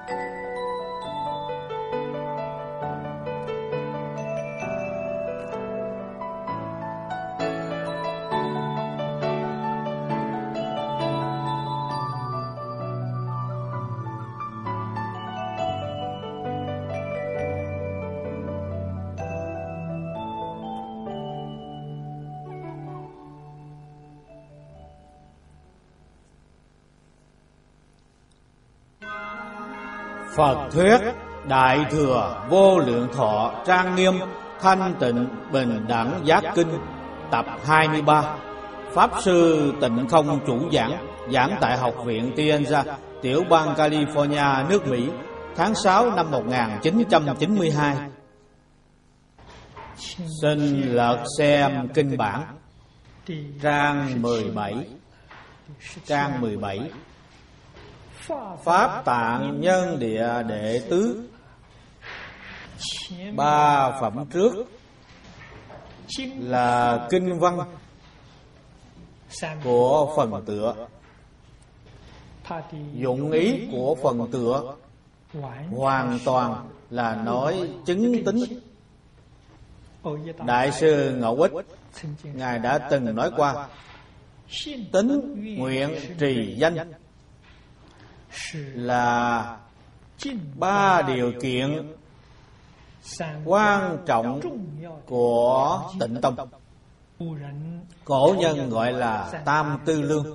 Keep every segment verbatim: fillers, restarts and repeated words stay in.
Phật thuyết Đại Thừa Vô Lượng Thọ Trang Nghiêm Thanh Tịnh Bình Đẳng Giác Kinh tập hai mươi ba. Pháp sư Tịnh Không chủ giảng, giảng tại Học viện Tienza, tiểu bang California, nước Mỹ, tháng sáu năm một nghìn chín trăm chín mươi hai. Xin lật xem kinh bản trang mười bảy. Trang mười bảy. Pháp Tạng Nhân Địa Đệ Tứ. Ba phẩm trước là kinh văn của phần tựa. Dụng ý của phần tựa hoàn toàn là nói chứng tính. Đại sư Ngẫu Ích Ngài đã từng nói qua: tính nguyện trì danh là ba điều kiện quan trọng của Tịnh Tông. Cổ nhân gọi là tam tư lương.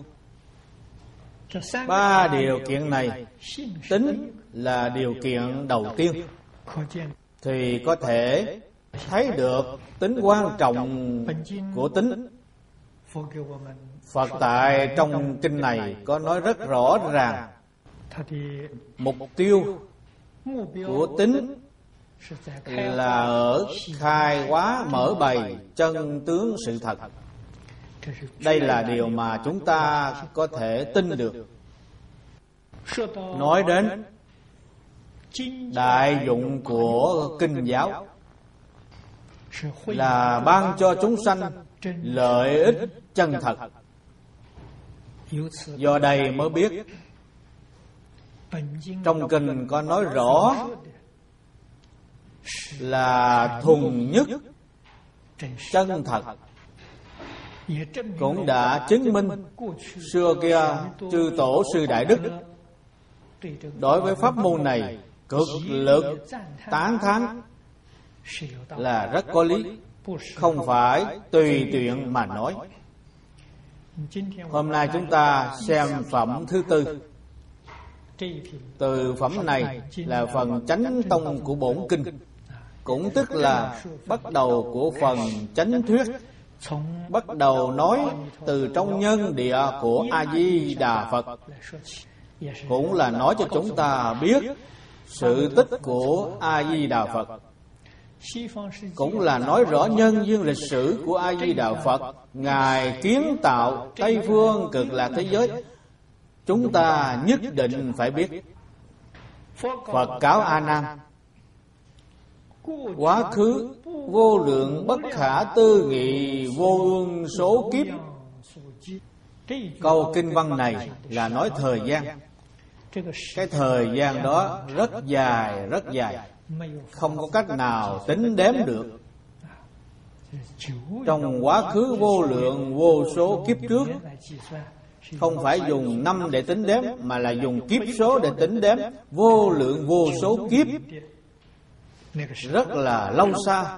Ba điều kiện này, tính là điều kiện đầu tiên, thì có thể thấy được tính quan trọng của tính. Phật tại trong kinh này có nói rất rõ ràng mục tiêu của tính là ở khai hóa mở bày chân tướng sự thật. Đây là điều mà chúng ta có thể tin được. Nói đến đại dụng của kinh giáo là ban cho chúng sanh lợi ích chân thật. Do đây mới biết trong kinh có nói rõ là thuần nhất chân thật, cũng đã chứng minh xưa kia chư tổ sư đại đức đối với pháp môn này cực lực tán thán là rất có lý, không phải tùy tiện mà nói. Hôm nay chúng ta xem phẩm thứ tư. Từ phẩm này là phần chánh tông của bổn kinh, cũng tức là bắt đầu của phần chánh thuyết, bắt đầu nói từ trong nhân địa của A Di Đà Phật, cũng là nói cho chúng ta biết sự tích của A Di Đà Phật, cũng là nói rõ nhân duyên lịch sử của A Di Đà Phật. Ngài kiến tạo Tây phương cực lạc thế giới, chúng ta nhất định phải biết. Phật cáo A Nan: quá khứ vô lượng bất khả tư nghị vô ương số kiếp. Câu kinh văn này là nói thời gian. Cái thời gian đó rất dài, rất dài, không có cách nào tính đếm được. Trong quá khứ vô lượng vô số kiếp trước, không phải dùng năm để tính đếm, mà là dùng kiếp số để tính đếm. Vô lượng vô số kiếp, rất là lâu xa.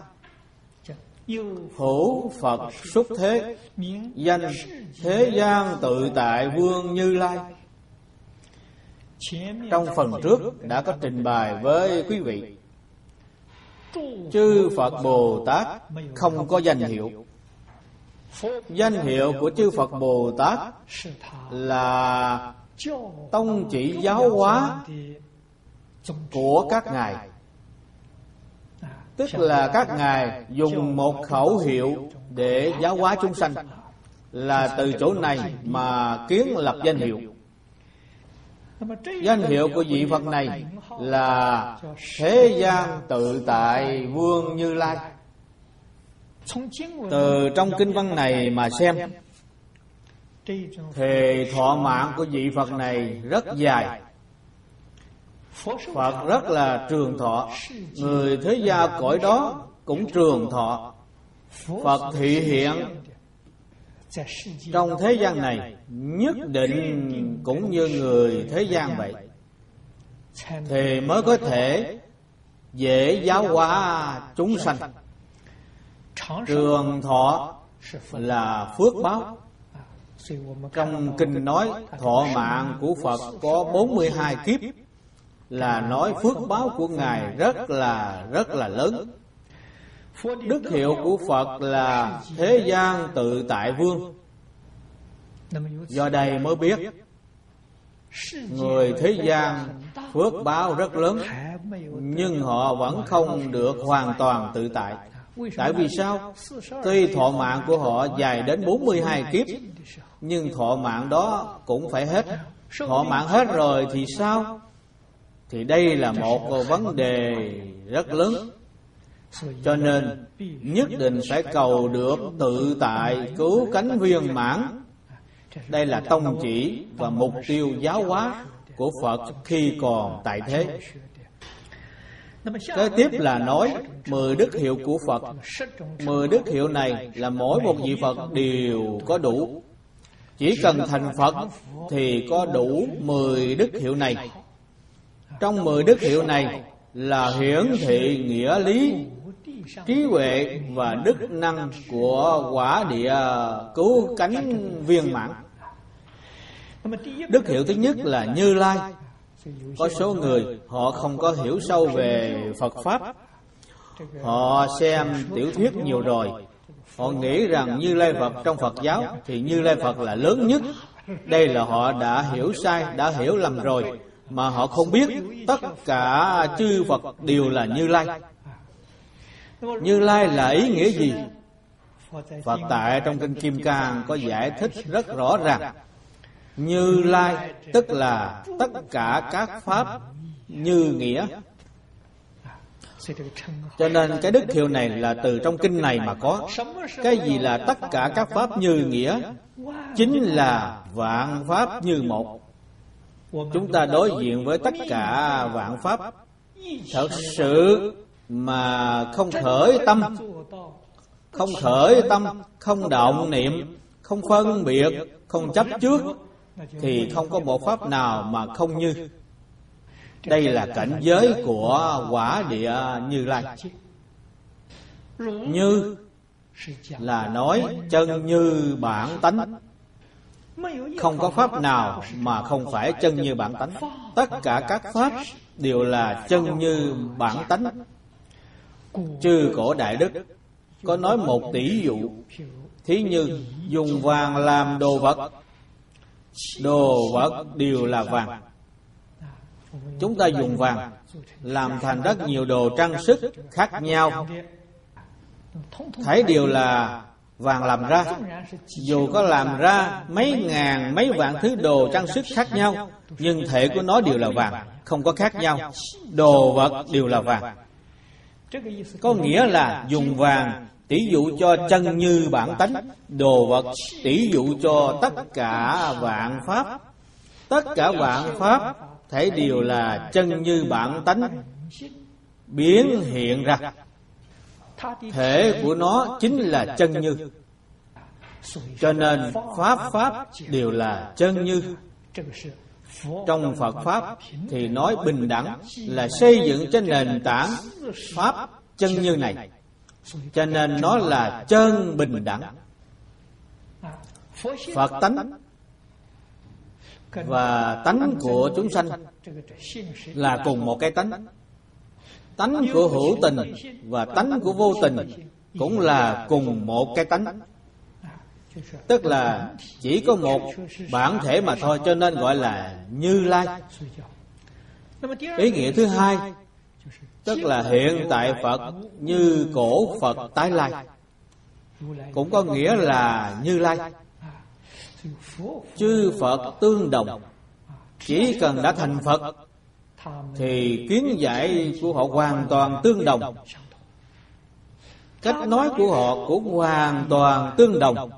Hữu Phật xuất thế, danh thế gian tự tại vương Như Lai. Trong phần trước đã có trình bày với quý vị, chư Phật Bồ Tát không có danh hiệu. Danh hiệu của chư Phật Bồ Tát là tông chỉ giáo hóa của các ngài, tức là các ngài dùng một khẩu hiệu để giáo hóa chúng sanh, là từ chỗ này mà kiến lập danh hiệu. Danh hiệu của vị Phật này là thế gian tự tại vương Như Lai. Từ trong kinh văn này mà xem, thì thọ mạng của vị Phật này rất dài. Phật rất là trường thọ, người thế gia cõi đó cũng trường thọ. Phật thị hiện trong thế gian này nhất định cũng như người thế gian vậy, thì mới có thể dễ giáo hóa chúng sanh. Trường thọ là phước báo. Trong kinh nói thọ mạng của Phật có bốn mươi hai kiếp, là nói phước báo của Ngài rất là rất là lớn. Đức hiệu của Phật là thế gian tự tại vương. Do đây mới biết người thế gian phước báo rất lớn, nhưng họ vẫn không được hoàn toàn tự tại. Tại vì sao? Tuy thọ mạng của họ dài đến bốn mươi hai kiếp, nhưng thọ mạng đó cũng phải hết. Thọ mạng hết rồi thì sao? Thì đây là một vấn đề rất lớn. Cho nên nhất định phải cầu được tự tại cứu cánh viên mãn. Đây là tông chỉ và mục tiêu giáo hóa của Phật khi còn tại thế. Kế tiếp là nói mười đức hiệu của Phật. Mười đức hiệu này là mỗi một vị Phật đều có đủ. Chỉ cần thành Phật thì có đủ mười đức hiệu này. Trong mười đức hiệu này là hiển thị nghĩa lý, trí huệ và đức năng của quả địa cứu cánh viên mãn. Đức hiệu thứ nhất là Như Lai. Có số người họ không có hiểu sâu về Phật Pháp. Họ xem tiểu thuyết nhiều rồi, họ nghĩ rằng Như Lai Phật trong Phật giáo thì Như Lai Phật là lớn nhất. Đây là họ đã hiểu sai, đã hiểu lầm rồi, mà họ không biết tất cả chư Phật đều là Như Lai. Như Lai là ý nghĩa gì? Phật tại trong kinh Kim Cang có giải thích rất rõ ràng. Như Lai tức là tất cả các pháp như nghĩa. Cho nên cái đức hiệu này là từ trong kinh này mà có. Cái gì là tất cả các pháp như nghĩa? Chính là vạn pháp như một. Chúng ta đối diện với tất cả vạn pháp, thật sự mà không khởi tâm, không khởi tâm, không động niệm, không phân biệt, không chấp trước, thì không có một pháp nào mà không như. Đây là cảnh giới của quả địa Như Lai. Như là nói chân như bản tánh. Không có pháp nào mà không phải chân như bản tánh. Tất cả các pháp đều là chân như bản tánh. Chư cổ đại đức có nói một tỷ dụ. Thí như dùng vàng làm đồ vật, đồ vật đều là vàng. Chúng ta dùng vàng làm thành rất nhiều đồ trang sức khác nhau, thấy đều là vàng làm ra. Dù có làm ra mấy ngàn, mấy vạn thứ đồ trang sức khác nhau, nhưng thể của nó đều là vàng, không có khác nhau. Đồ vật đều là vàng. Có nghĩa là dùng vàng tỷ dụ cho chân như bản tánh, đồ vật tỷ dụ cho tất cả vạn pháp. Tất cả vạn pháp thể đều là chân như bản tánh biến hiện ra. Thể của nó chính là chân như. Cho nên pháp pháp đều là chân như. Trong Phật Pháp thì nói bình đẳng là xây dựng trên nền tảng pháp chân như này. Cho nên nó là chân bình đẳng. Phật tánh và tánh của chúng sanh là cùng một cái tánh. Tánh của hữu tình và tánh của vô tình cũng là cùng một cái tánh. Tức là chỉ có một bản thể mà thôi, cho nên gọi là Như Lai. Ý nghĩa thứ hai, tức là hiện tại Phật như cổ Phật tái lai, cũng có nghĩa là Như Lai. Chư Phật tương đồng. Chỉ cần đã thành Phật thì kiến giải của họ hoàn toàn tương đồng. Cách nói của họ cũng hoàn toàn tương đồng.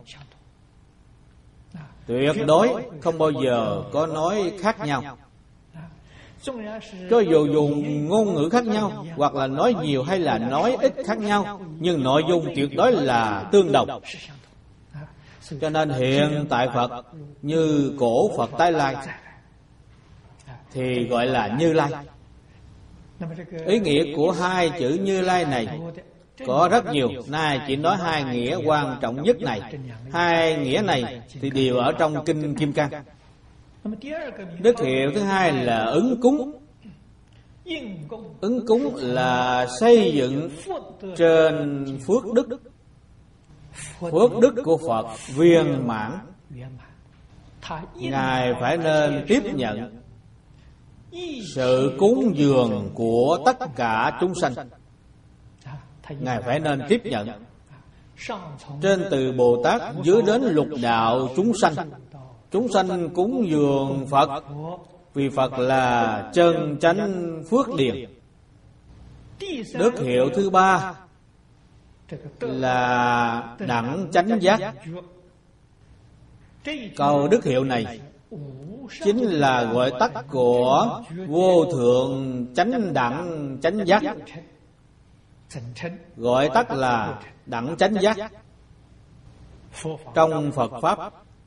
Tuyệt đối không bao giờ có nói khác nhau. Cho dù dùng ngôn ngữ khác nhau, hoặc là nói nhiều hay là nói ít khác nhau, nhưng nội dung tuyệt đối là tương đồng. Cho nên hiện tại Phật như cổ Phật tái lai thì gọi là Như Lai. Ý nghĩa của hai chữ Như Lai này có rất nhiều, nay chỉ nói hai nghĩa quan trọng nhất này. Hai nghĩa này thì đều ở trong Kinh Kim Cang. Đức hiệu thứ hai là ứng cúng. Ứng cúng là xây dựng trên phước đức. Phước đức của Phật viên mãn, Ngài phải nên tiếp nhận sự cúng dường của tất cả chúng sanh. Ngài phải nên tiếp nhận. Trên từ Bồ Tát dưới đến lục đạo chúng sanh, chúng sanh cúng dường Phật, vì Phật là chân chánh phước điền. Đức hiệu thứ ba là đẳng chánh giác. Câu đức hiệu này chính là gọi tắt của vô thượng chánh đẳng chánh giác, gọi tắt là đẳng chánh giác. Trong Phật Pháp,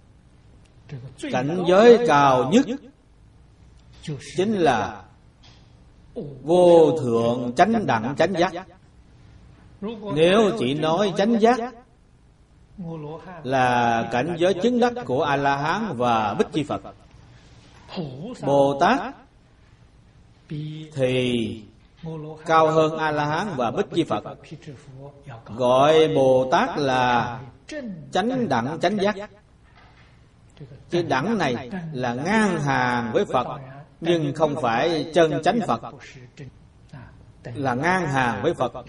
cảnh giới cao nhất chính là vô thượng chánh đẳng chánh giác. Nếu chỉ nói chánh giác là cảnh giới chứng đắc của A-la-hán và Bích Chi Phật, Bồ Tát thì cao hơn A-la-hán và Bích Chi Phật, gọi Bồ Tát là chánh đẳng chánh giác. Chữ đẳng này là ngang hàng với Phật, nhưng không phải chân chánh Phật, là ngang hàng với Phật.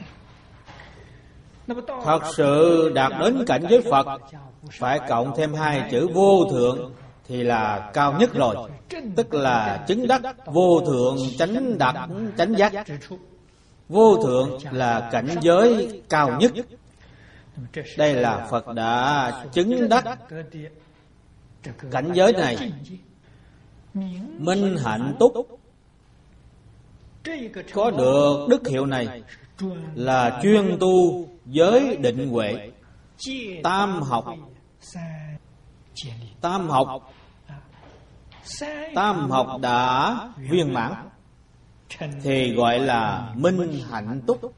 Thật sự đạt đến cảnh giới Phật phải cộng thêm hai chữ vô thượng thì là cao nhất rồi, tức là chứng đắc vô thượng chánh đẳng chánh giác. Vô thượng là cảnh giới cao nhất. Đây là Phật đã chứng đắc cảnh giới này. Minh hạnh túc có được đức hiệu này là chuyên tu giới định huệ, tam học. Tam học Tam học đã viên mãn thì gọi là minh hạnh túc.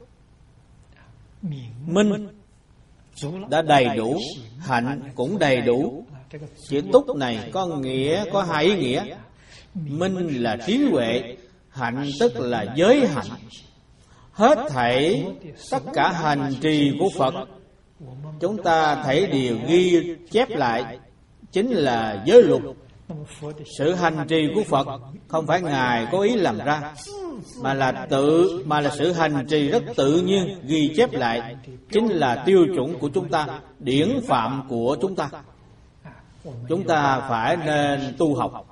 Minh đã đầy đủ, hạnh cũng đầy đủ. Chữ túc này có nghĩa, có hai ý nghĩa. Minh là trí huệ, hạnh tức là giới hạnh. Hết thảy tất cả hành trì của Phật chúng ta thấy đều ghi chép lại, chính là giới luật. Sự hành trì của Phật không phải Ngài có ý làm ra, mà là tự mà là sự hành trì rất tự nhiên ghi chép lại, chính là tiêu chuẩn của chúng ta, điển phạm của chúng ta. Chúng ta phải nên tu học.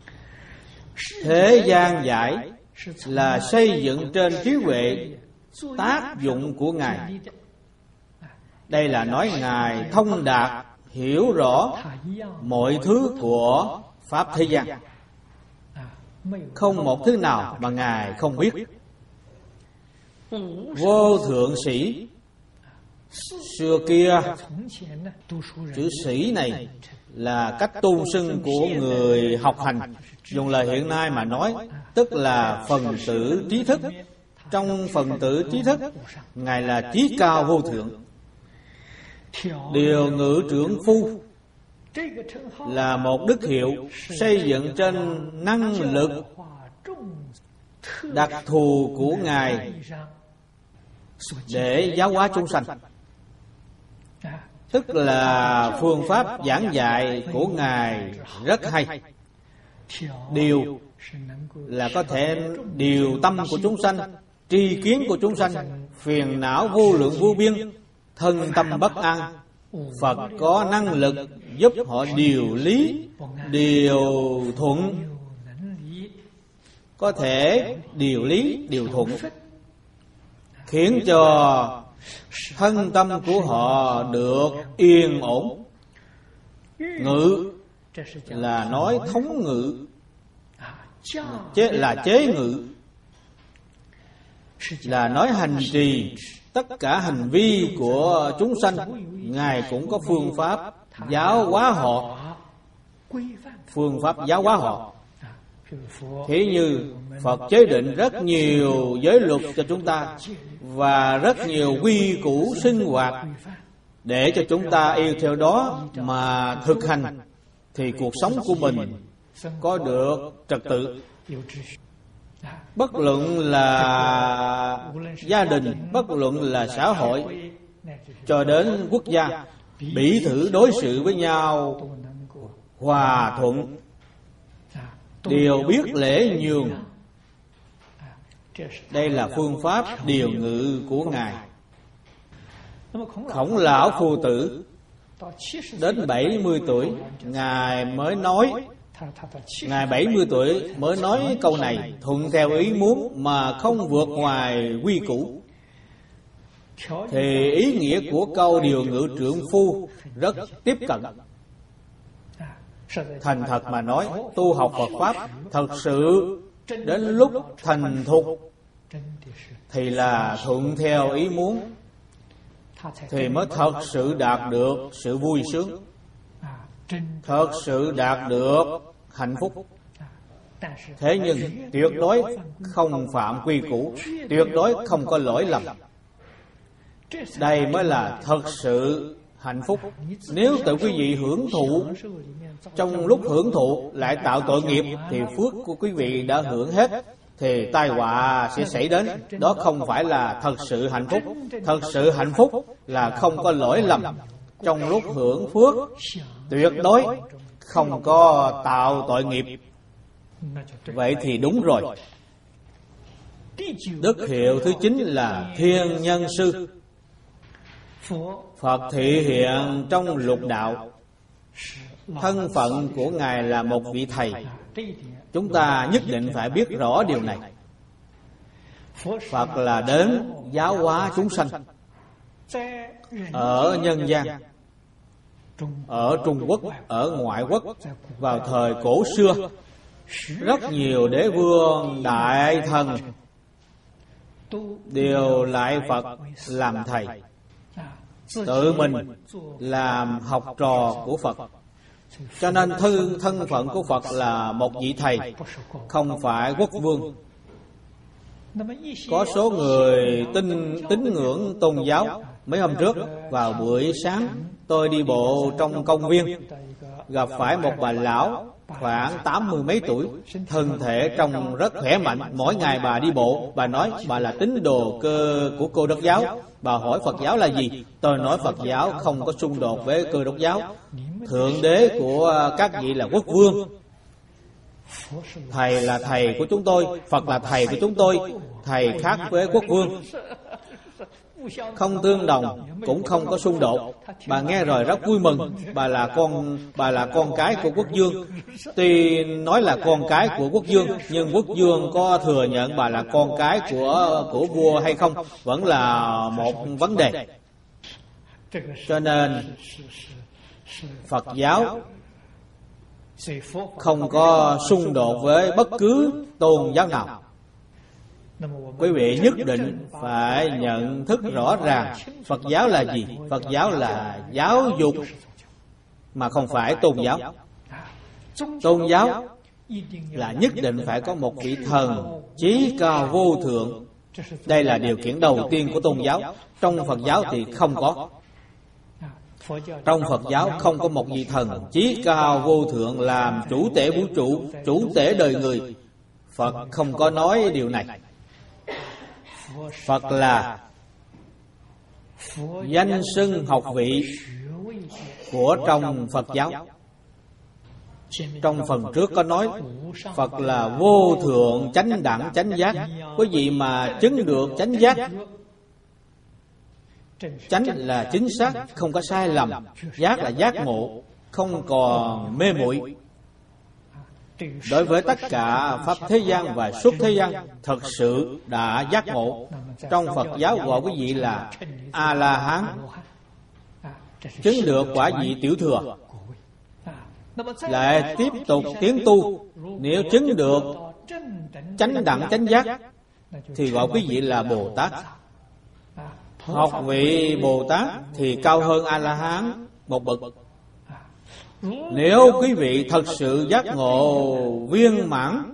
Thế gian giải là xây dựng trên trí huệ tác dụng của Ngài. Đây là nói Ngài thông đạt, hiểu rõ mọi thứ của Pháp thế gian, không một thứ nào mà Ngài không biết. Vô thượng sĩ, xưa kia chữ sĩ này là cách tôn xưng của người học hành. Dùng lời hiện nay mà nói, tức là phần tử trí thức. Trong phần tử trí thức, Ngài là trí cao vô thượng. Điều ngự trưởng phu là một đức hiệu xây dựng trên năng lực đặc thù của Ngài để giáo hóa chúng sanh. Tức là phương pháp giảng dạy của Ngài rất hay. Điều là có thể điều tâm của chúng sanh, tri kiến của chúng sanh, phiền não vô lượng vô biên, thân tâm bất an. Phật có năng lực giúp họ điều lý, điều thuận, có thể điều lý, điều thuận, khiến cho thân tâm của họ được yên ổn. Ngự là nói thống ngự, chế là chế ngự, là nói hành trì tất cả hành vi của chúng sanh. Ngài cũng có phương pháp giáo hóa họ, phương pháp giáo hóa họ. Thế như Phật chế định rất nhiều giới luật cho chúng ta và rất nhiều quy củ sinh hoạt để cho chúng ta yêu theo đó mà thực hành, thì cuộc sống của mình có được trật tự. Bất luận là gia đình, bất luận là xã hội, cho đến quốc gia, bỉ thử đối xử với nhau hòa thuận, đều biết lễ nhường. Đây là phương pháp điều ngự của Ngài. Khổng lão phu tử đến bảy mươi tuổi, Ngài mới nói, Ngài bảy mươi tuổi mới nói câu này, thuận theo ý muốn mà không vượt ngoài quy củ. Thì ý nghĩa của câu điều ngự trượng phu rất tiếp cận. Thành thật mà nói, tu học Phật Pháp thật sự đến lúc thành thục thì là thuận theo ý muốn, thì mới thật sự đạt được sự vui sướng, thật sự đạt được hạnh phúc. Thế nhưng tuyệt đối không phạm quy củ, tuyệt đối không có lỗi lầm. Đây mới là thật sự hạnh phúc. Nếu tự quý vị hưởng thụ, trong lúc hưởng thụ lại tạo tội nghiệp, thì phước của quý vị đã hưởng hết, thì tai họa sẽ xảy đến. Đó không phải là thật sự hạnh phúc. Thật sự hạnh phúc là không có lỗi lầm trong lúc hưởng phước, tuyệt đối không có tạo tội nghiệp. Vậy thì đúng rồi. Đức hiệu thứ chín là Thiên Nhân Sư. Phật thị hiện trong lục đạo, thân phận của Ngài là một vị thầy. Chúng ta nhất định phải biết rõ điều này. Phật là đến giáo hóa chúng sanh ở nhân gian, ở Trung Quốc, ở ngoại quốc. Vào thời cổ xưa, rất nhiều đế vương, đại thần đều lại Phật làm thầy, tự mình làm học trò của Phật. Cho nên thân, thân phận của Phật là một vị thầy, không phải quốc vương. Có số người tin tín ngưỡng tôn giáo. Mấy hôm trước vào buổi sáng, tôi đi bộ trong công viên, gặp phải một bà lão khoảng tám mươi mấy tuổi, thân thể trông rất khỏe mạnh. Mỗi ngày bà đi bộ, bà nói bà là tín đồ cơ của Cơ Đốc giáo. Bà hỏi Phật giáo là gì? Tôi nói Phật giáo không có xung đột với Cơ Đốc giáo. Thượng đế của các vị là quốc vương, thầy là thầy của chúng tôi, Phật là thầy của chúng tôi. Thầy khác với quốc vương, không tương đồng, cũng không có xung đột. Bà nghe rồi rất vui mừng. Bà là con bà là con cái của quốc vương. Tuy nói là con cái của quốc vương, nhưng quốc vương có thừa nhận bà là con cái của của vua hay không vẫn là một vấn đề. Cho nên Phật giáo không có xung đột với bất cứ tôn giáo nào. Quý vị nhất định phải nhận thức rõ ràng Phật giáo là gì. Phật giáo là giáo dục mà không phải tôn giáo. Tôn giáo là nhất định phải có một vị thần chí cao vô thượng. Đây là điều kiện đầu tiên của tôn giáo. Trong Phật giáo thì không có. Trong Phật giáo không có một vị thần chí cao vô thượng làm chủ tể vũ trụ, chủ tể đời người. Phật không có nói điều này. Phật là danh xưng học vị của trong Phật giáo. Trong phần trước có nói Phật là vô thượng chánh đẳng chánh giác. Quý vị mà chứng được chánh giác, chánh là chính xác, không có sai lầm, giác là giác ngộ, không còn mê muội. Đối với tất cả pháp thế gian và xuất thế gian, thật sự đã giác ngộ. Trong Phật giáo gọi quý vị là A-la-hán, chứng được quả vị tiểu thừa. Lại tiếp tục tiến tu, nếu chứng được chánh đẳng chánh giác thì gọi quý vị là Bồ Tát. Học vị Bồ Tát thì cao hơn A-la-hán một bậc. Nếu quý vị thật sự giác ngộ viên mãn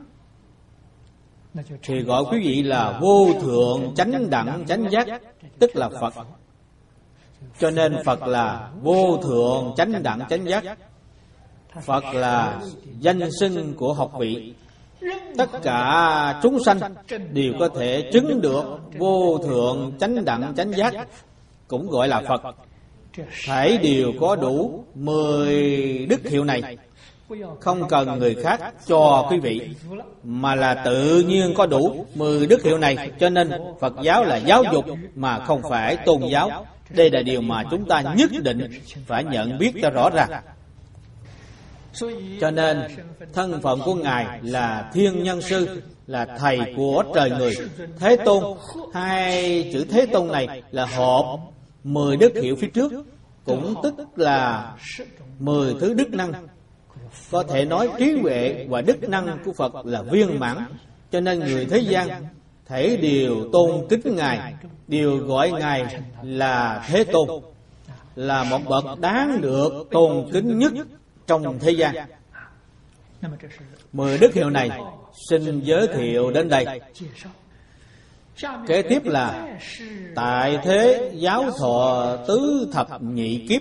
thì gọi quý vị là vô thượng chánh đẳng chánh giác, tức là Phật. Cho nên Phật là vô thượng chánh đẳng chánh giác. Phật là danh xưng của học vị. Tất cả chúng sanh đều có thể chứng được vô thượng chánh đẳng chánh giác, cũng gọi là Phật. Thảy đều có đủ mười đức hiệu này, không cần người khác cho quý vị, mà là tự nhiên có đủ mười đức hiệu này. Cho nên Phật giáo là giáo dục mà không phải tôn giáo. Đây là điều mà chúng ta nhất định phải nhận biết cho rõ ràng. Cho nên thân phận của Ngài là Thiên Nhân Sư, là thầy của trời người. Thế Tôn, hai chữ Thế Tôn này là hợp mười đức hiệu phía trước, cũng tức là mười thứ đức năng. Có thể nói trí huệ và đức năng của Phật là viên mãn. Cho nên người thế gian thảy đều tôn kính Ngài, đều gọi Ngài là Thế Tôn, là một bậc đáng được tôn kính nhất trong thế gian. Mười đức hiệu này xin giới thiệu đến đây. Kế tiếp là tại thế giáo thọ tứ thập nhị kiếp.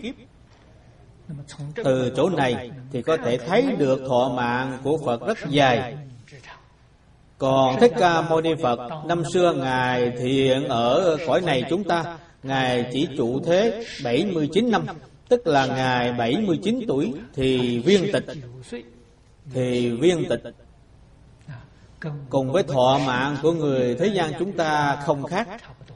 Từ chỗ này thì có thể thấy được thọ mạng của Phật rất dài. Còn Thích Ca Mâu Ni Phật, năm xưa Ngài thiện ở cõi này chúng ta, Ngài chỉ trụ thế bảy mươi chín năm, tức là Ngài bảy mươi chín tuổi thì viên tịch. Thì viên tịch cùng với thọ mạng của người thế gian chúng ta không khác.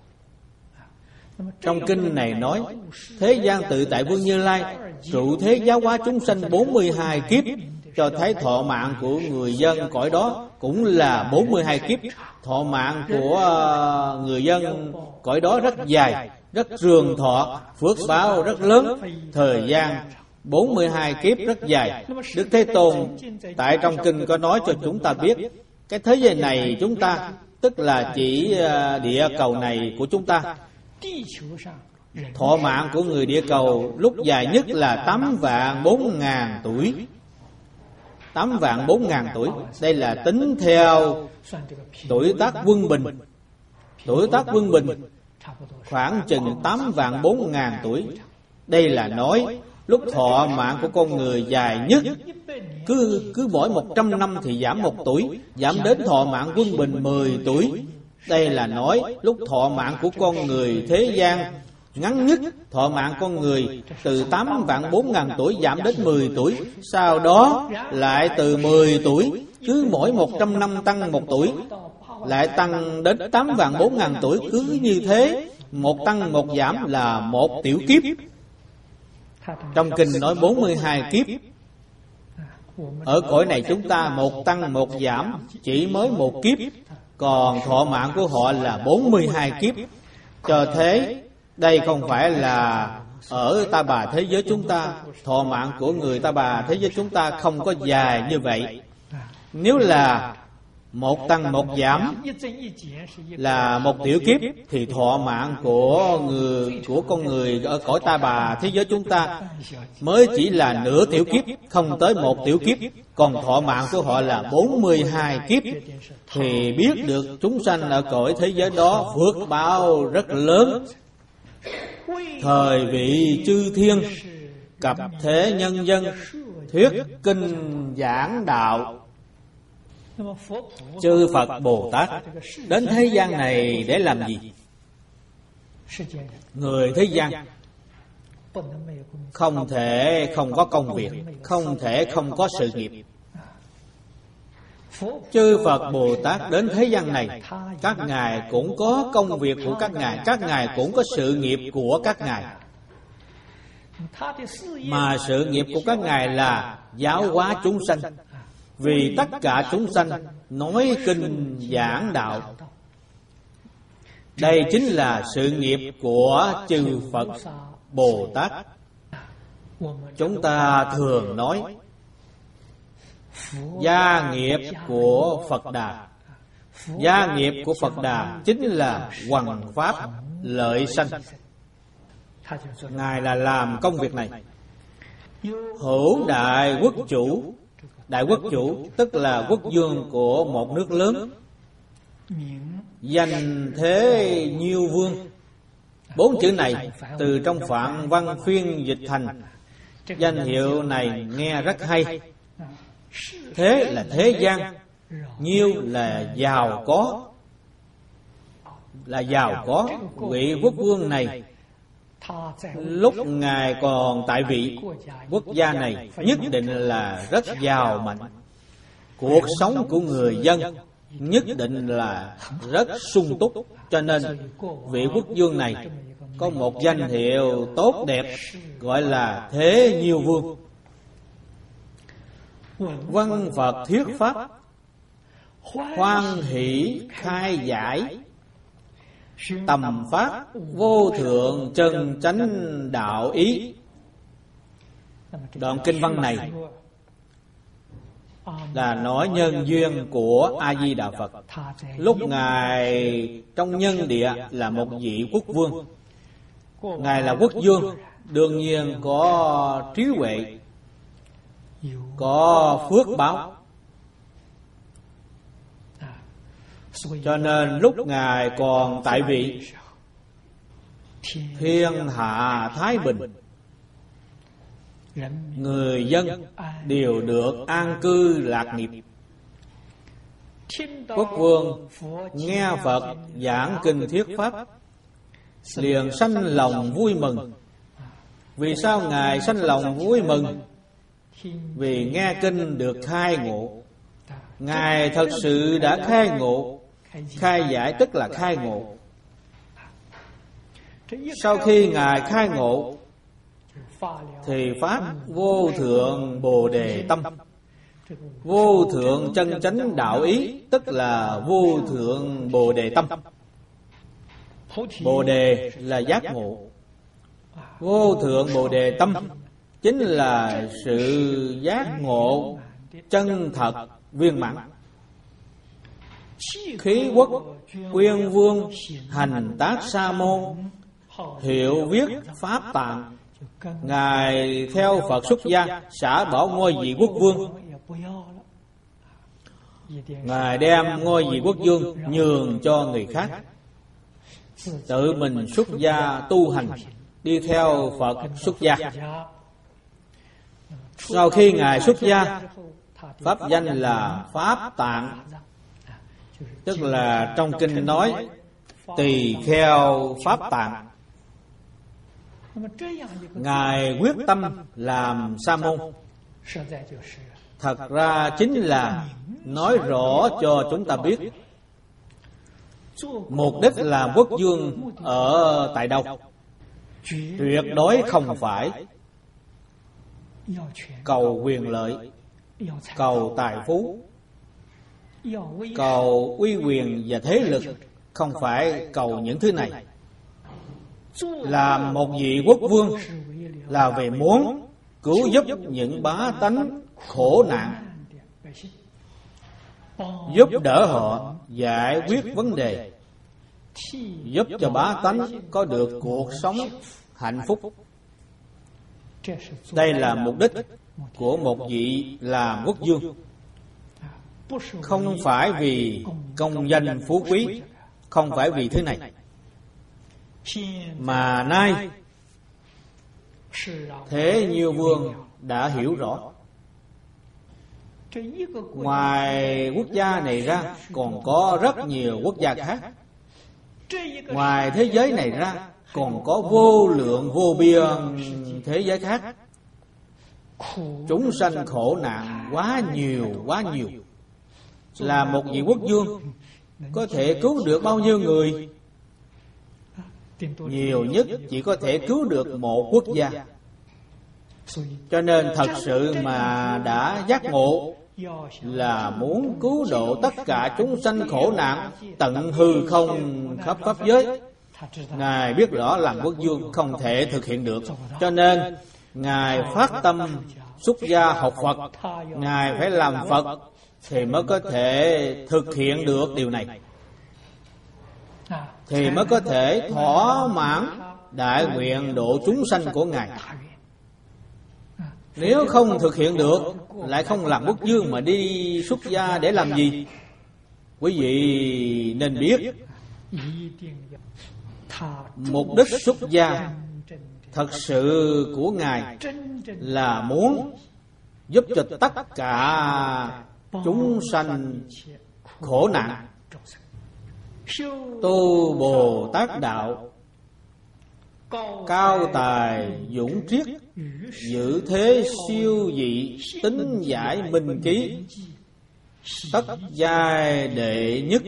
Trong kinh này nói, thế gian tự tại Vương Như Lai trụ thế giáo hóa chúng sanh bốn mươi hai kiếp, cho thấy thọ mạng của người dân cõi đó cũng là bốn mươi hai kiếp. Thọ mạng của người dân cõi đó rất dài, rất trường thọ, phước báo rất lớn. Thời gian bốn mươi hai kiếp rất dài. Đức Thế Tôn tại trong kinh có nói cho chúng ta biết, cái thế gian này chúng ta, tức là chỉ địa cầu này của chúng ta, thọ mạng của người địa cầu lúc dài nhất là tám vạn bốn ngàn tuổi. Tám vạn bốn ngàn tuổi. Đây là tính theo tuổi tác quân bình. Tuổi tác quân bình khoảng chừng tám vạn bốn ngàn tuổi. Đây là nói lúc thọ mạng của con người dài nhất, Cứ cứ mỗi một trăm năm thì giảm một tuổi, giảm đến thọ mạng quân bình mười tuổi. Đây là nói lúc thọ mạng của con người thế gian ngắn nhất, thọ mạng con người từ tám vạn bốn ngàn tuổi giảm đến mười tuổi. Sau đó lại từ mười tuổi, cứ mỗi một trăm năm tăng một tuổi, lại tăng đến tám vạn bốn ngàn tuổi. Cứ như thế, một tăng một giảm là một tiểu kiếp. Trong kinh nói bốn mươi hai kiếp. Ở cõi này chúng ta một tăng một giảm chỉ mới một kiếp, còn thọ mạng của họ là bốn mươi hai kiếp. Cho thế đây không phải là ở Ta Bà thế giới chúng ta, thọ mạng của người Ta Bà thế giới chúng ta không có dài như vậy. Nếu là một tăng một giảm là một tiểu kiếp, thì thọ mạng của người của con người ở cõi Ta Bà thế giới chúng ta mới chỉ là nửa tiểu kiếp, không tới một tiểu kiếp. Còn thọ mạng của họ là bốn mươi hai kiếp, thì biết được chúng sanh ở cõi thế giới đó phước báo rất lớn. Thời vị chư thiên cập thế nhân dân thuyết kinh giảng đạo. Chư Phật Bồ Tát đến thế gian này để làm gì? Người thế gian không thể không có công việc, không thể không có sự nghiệp. Chư Phật Bồ Tát đến thế gian này, các ngài cũng có công việc của các ngài, các ngài cũng có sự nghiệp của các ngài. Mà sự nghiệp của các ngài là giáo hóa chúng sanh, vì tất cả chúng sanh nói kinh giảng đạo. Đây chính là sự nghiệp của chư Phật Bồ Tát. Chúng ta thường nói Gia nghiệp của Phật Đà. Gia nghiệp của Phật Đà chính là hoằng pháp lợi sanh. Ngài là làm công việc này. Hữu đại quốc chủ. Đại quốc chủ tức là quốc vương của một nước lớn, danh thế nhiêu vương. Bốn chữ này từ trong Phạn Văn phiên dịch thành. Danh hiệu này nghe rất hay. Thế là thế gian, nhiêu là giàu có. Là giàu có. Vị quốc vương này lúc Ngài còn tại vị, quốc gia này nhất định là rất giàu mạnh. Cuộc sống của người dân nhất định là rất sung túc. Cho nên vị quốc vương này có một danh hiệu tốt đẹp, gọi là thế nhiêu vương. Văn Phật thuyết pháp, hoan hỷ khai giải, tầm pháp vô thượng chân chánh đạo ý. Đoạn kinh văn này là nói nhân duyên của A Di Đà Phật. Lúc Ngài trong nhân địa là một vị quốc vương. Ngài là quốc vương, đương nhiên có trí huệ, có phước báo. Cho nên lúc Ngài còn tại vị, thiên hạ thái bình, người dân đều được an cư lạc nghiệp. Quốc vương nghe Phật giảng kinh thuyết pháp, liền sanh lòng vui mừng. Vì sao Ngài sanh lòng vui mừng? Vì nghe kinh được khai ngộ. Ngài thật sự đã khai ngộ. Khai giải tức là khai ngộ. Sau khi Ngài khai ngộ thì pháp vô thượng bồ đề tâm. Vô thượng chân chánh đạo ý tức là vô thượng bồ đề tâm. Bồ đề là giác ngộ. Vô thượng bồ đề tâm chính là sự giác ngộ chân thật viên mãn. Khí quốc quyên vương hành tác sa môn, hiệu viết pháp tạng. Ngài theo Phật xuất gia, xả bỏ ngôi vị quốc vương. Ngài đem ngôi vị quốc vương nhường cho người khác, tự mình xuất gia tu hành, đi theo Phật xuất gia. Sau khi Ngài xuất gia, pháp danh là Pháp Tạng, tức là trong kinh nói tỳ kheo Pháp Tạng. Ngài quyết tâm làm sa môn, thật ra chính là nói rõ cho chúng ta biết mục đích làm quốc vương ở tại đâu. Tuyệt đối không phải cầu quyền lợi, cầu tài phú, cầu uy quyền và thế lực. Không phải cầu những thứ này. Làm một vị quốc vương là vì muốn cứu giúp những bá tánh khổ nạn, giúp đỡ họ giải quyết vấn đề, giúp cho bá tánh có được cuộc sống hạnh phúc. Đây là mục đích của một vị làm quốc vương. Không phải vì công danh phú quý, không phải vì thứ này. Mà nay thế nhiêu vương đã hiểu rõ, ngoài quốc gia này ra còn có rất nhiều quốc gia khác. Ngoài thế giới này ra còn có vô lượng vô biên thế giới khác. Chúng sanh khổ nạn quá nhiều quá nhiều. Là một vị quốc vương có thể cứu được bao nhiêu người? Nhiều nhất chỉ có thể cứu được một quốc gia. Cho nên thật sự mà đã giác ngộ là muốn cứu độ tất cả chúng sanh khổ nạn, tận hư không khắp pháp giới. Ngài biết rõ làm quốc vương không thể thực hiện được, cho nên Ngài phát tâm xuất gia học Phật, Ngài phải làm Phật thì mới có thể thực hiện được điều này, thì mới có thể thỏa mãn đại nguyện độ chúng sanh của Ngài. Nếu không thực hiện được, lại không làm quốc dương mà đi xuất gia để làm gì? Quý vị nên biết, mục đích xuất gia thật sự của Ngài là muốn giúp cho tất cả chúng sanh khổ nạn. Tu Bồ Tát đạo, cao tài dũng triết, giữ thế siêu dị, tính giải minh ký, tất giai đệ nhất.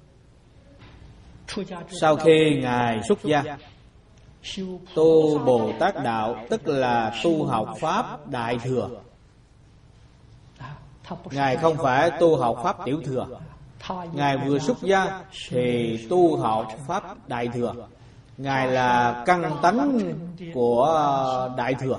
Sau khi Ngài xuất gia, tu Bồ Tát đạo tức là tu học Pháp Đại Thừa. Ngài không phải tu học Pháp Tiểu Thừa. Ngài vừa xuất gia thì tu học Pháp Đại Thừa. Ngài là căn tánh của Đại Thừa.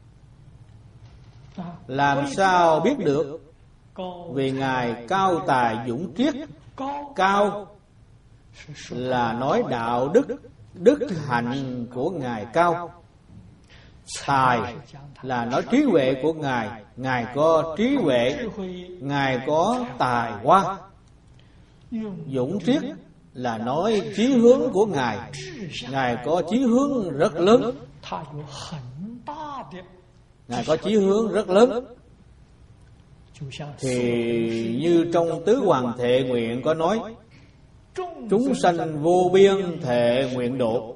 Làm sao biết được? Vì Ngài cao tài dũng triết. Cao là nói đạo đức, đức hạnh của Ngài cao. Tài là nói trí huệ của Ngài. Ngài có trí huệ, Ngài có tài hoa. Dũng triết là nói chí hướng của Ngài. Ngài có chí hướng rất lớn. Ngài có chí hướng rất lớn. Thì như trong Tứ Hoàng Thệ Nguyện có nói, chúng sanh vô biên thệ nguyện độ.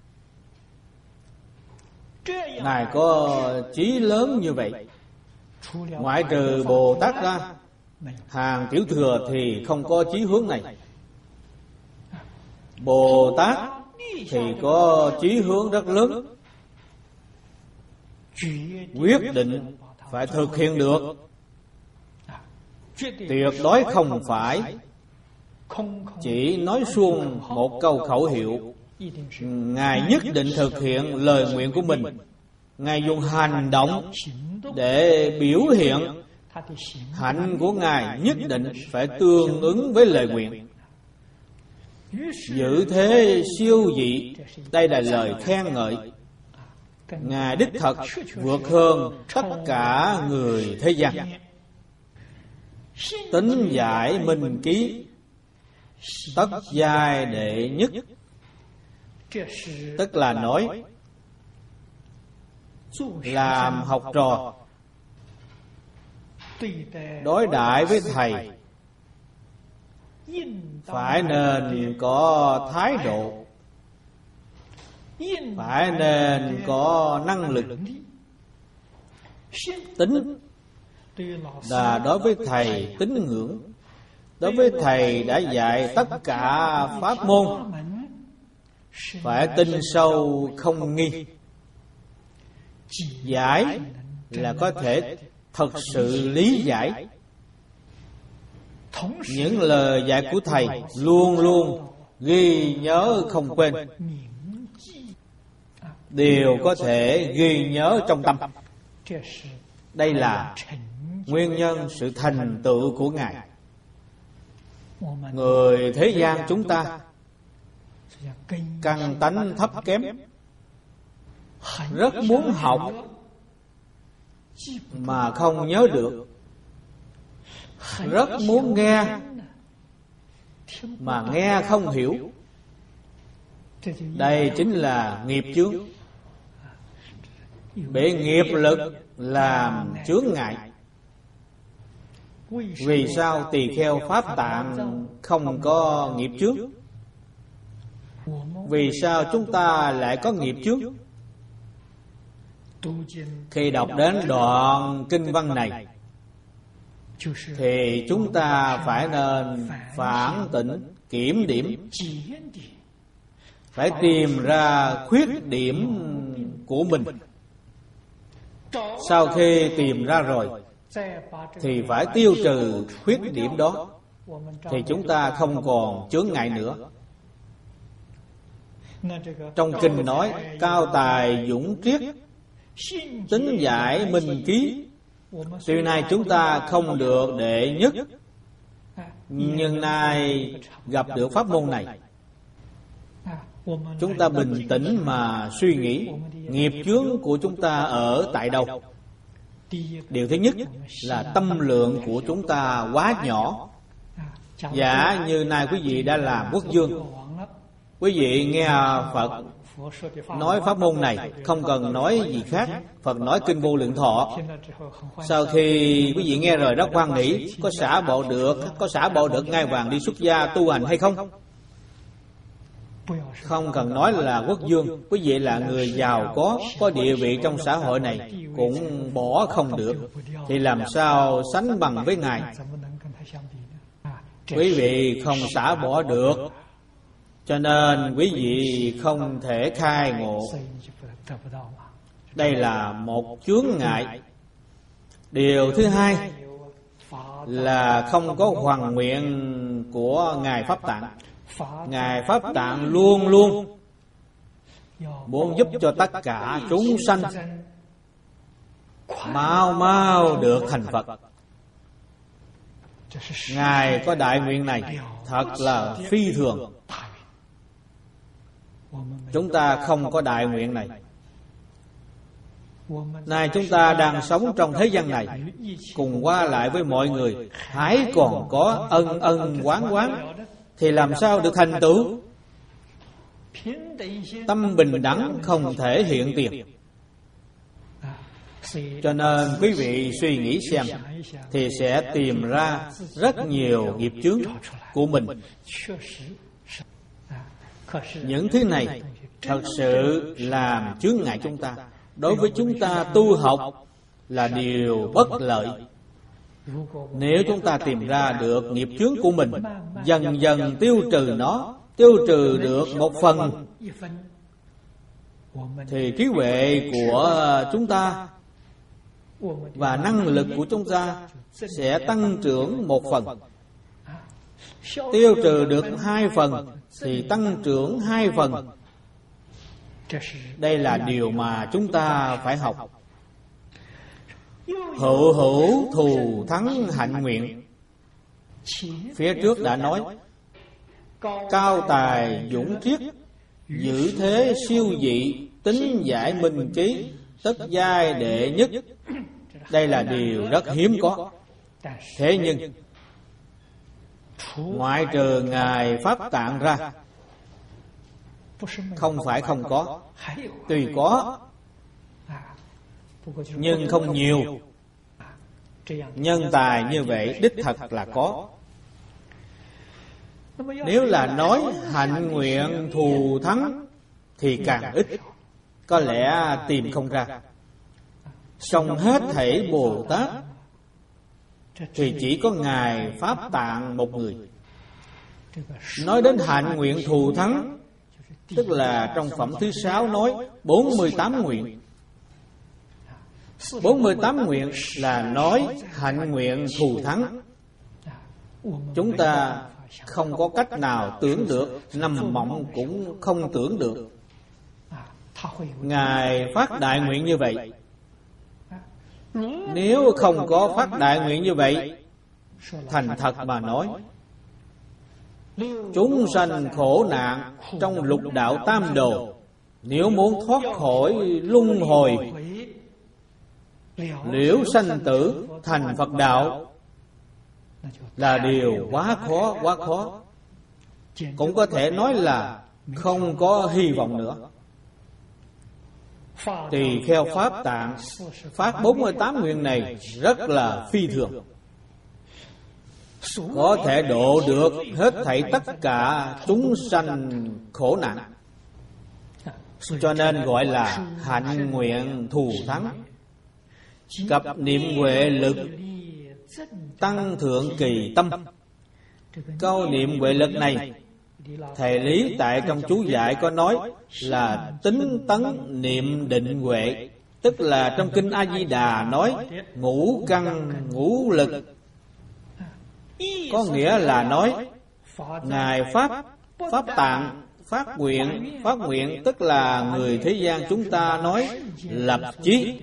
Ngài có chí lớn như vậy. Ngoại trừ Bồ Tát ra, hàng Tiểu Thừa thì không có chí hướng này. Bồ Tát thì có chí hướng rất lớn, quyết định phải thực hiện được. Tuyệt đối không phải chỉ nói suông một câu khẩu hiệu. Ngài nhất định thực hiện lời nguyện của mình. Ngài dùng hành động để biểu hiện hạnh của Ngài nhất định phải tương ứng với lời nguyện. Giữ thế siêu dị, đây là lời khen ngợi. Ngài đích thật vượt hơn tất cả người thế gian. Tính giải minh ký, tất giai đệ nhất. Tức là nói, làm học trò, đối đãi với thầy phải nên có thái độ, phải nên có năng lực. Tính là đối với thầy tín ngưỡng, đối với thầy đã dạy tất cả pháp môn phải tin sâu không nghi. Giải là có thể thật sự lý giải. Những lời dạy của thầy luôn luôn ghi nhớ không quên, đều có thể ghi nhớ trong tâm. Đây là nguyên nhân sự thành tựu của Ngài. Người thế gian chúng ta căn tánh thấp kém, rất muốn học mà không nhớ được, rất muốn nghe mà nghe không hiểu. Đây chính là nghiệp chướng, bị nghiệp lực làm chướng ngại. Vì sao tỳ kheo Pháp Tạng không có nghiệp chướng? Vì sao chúng ta lại có nghiệp chướng? Khi đọc đến đoạn kinh văn này thì chúng ta phải nên phản tỉnh, kiểm điểm, phải tìm ra khuyết điểm của mình. Sau khi tìm ra rồi thì phải tiêu trừ khuyết điểm đó, thì chúng ta không còn chướng ngại nữa. Trong kinh nói cao tài dũng triết, tính giải minh ký. Tuy nay chúng ta không được đệ nhất, nhưng nay gặp được pháp môn này, chúng ta bình tĩnh mà suy nghĩ nghiệp chướng của chúng ta ở tại đâu. Điều thứ nhất là tâm lượng của chúng ta quá nhỏ. Giả như nay quý vị đã làm quốc vương, quý vị nghe Phật nói pháp môn này, không cần nói gì khác. Phật nói kinh Vô Lượng Thọ. Sau khi quý vị nghe rồi rất hoan hỷ, có xả bộ được, có xả bộ được ngai vàng đi xuất gia tu hành hay không? Không cần nói là quốc vương, quý vị là người giàu có, có địa vị trong xã hội này, cũng bỏ không được, thì làm sao sánh bằng với Ngài? Quý vị không xả bỏ được, cho nên quý vị không thể khai ngộ. Đây là một chướng ngại. Điều thứ hai là không có hoàn nguyện của Ngài Pháp Tạng. Ngài Pháp Tạng luôn luôn muốn giúp cho tất cả chúng sanh mau mau được thành Phật. Ngài có đại nguyện này thật là phi thường. Chúng ta không có đại nguyện này. Nay chúng ta đang sống trong thế gian này, cùng qua lại với mọi người, hãy còn có ân ân oán oán, thì làm sao được thành tựu? Tâm bình đẳng không thể hiện tiền. Cho nên quý vị suy nghĩ xem, thì sẽ tìm ra rất nhiều nghiệp chướng của mình. Những thứ này thật sự làm chướng ngại chúng ta. Đối với chúng ta tu học là điều bất lợi. Nếu chúng ta tìm ra được nghiệp chướng của mình, dần dần tiêu trừ nó, tiêu trừ được một phần, thì trí huệ của chúng ta và năng lực của chúng ta sẽ tăng trưởng một phần. Tiêu trừ được hai phần thì tăng trưởng hai phần. Đây là điều mà chúng ta phải học. Hữu hữu thù thắng hạnh nguyện. Phía trước đã nói cao tài dũng triết, giữ thế siêu dị, tính giải minh ký, tất giai đệ nhất. Đây là điều rất hiếm có. Thế nhưng ngoại trừ Ngài Pháp Tạng ra, không phải không có, tuy có nhưng không nhiều. Nhân tài như vậy đích thật là có. Nếu là nói hạnh nguyện thù thắng thì càng ít, có lẽ tìm không ra. Trong hết thảy Bồ Tát thì chỉ có Ngài Pháp Tạng một người. Nói đến hạnh nguyện thù thắng, tức là trong phẩm thứ sáu nói bốn mươi tám nguyện. bốn mươi tám nguyện là nói hạnh nguyện thù thắng. Chúng ta không có cách nào tưởng được, nằm mộng cũng không tưởng được. Ngài phát đại nguyện như vậy. Nếu không có phát đại nguyện như vậy, thành thật mà nói, chúng sanh khổ nạn trong lục đạo tam đồ, nếu muốn thoát khỏi luân hồi, liễu sanh tử thành Phật đạo, là điều quá khó, quá khó. Cũng có thể nói là không có hy vọng nữa. Tỳ kheo Pháp Tạng phát bốn mươi tám nguyện này rất là phi thường, có thể độ được hết thảy tất cả chúng sanh khổ nạn. Cho nên gọi là hạnh nguyện thù thắng. Cập niệm huệ lực, tăng thượng kỳ tâm. Câu niệm huệ lực này, Thầy Lý tại trong chú giải có nói là tính tấn niệm định huệ. Tức là trong kinh A Di Đà nói ngũ căn ngũ lực, có nghĩa là nói Ngài Pháp Pháp Tạng Phát nguyện, phát nguyện tức là người thế gian chúng ta nói lập chí.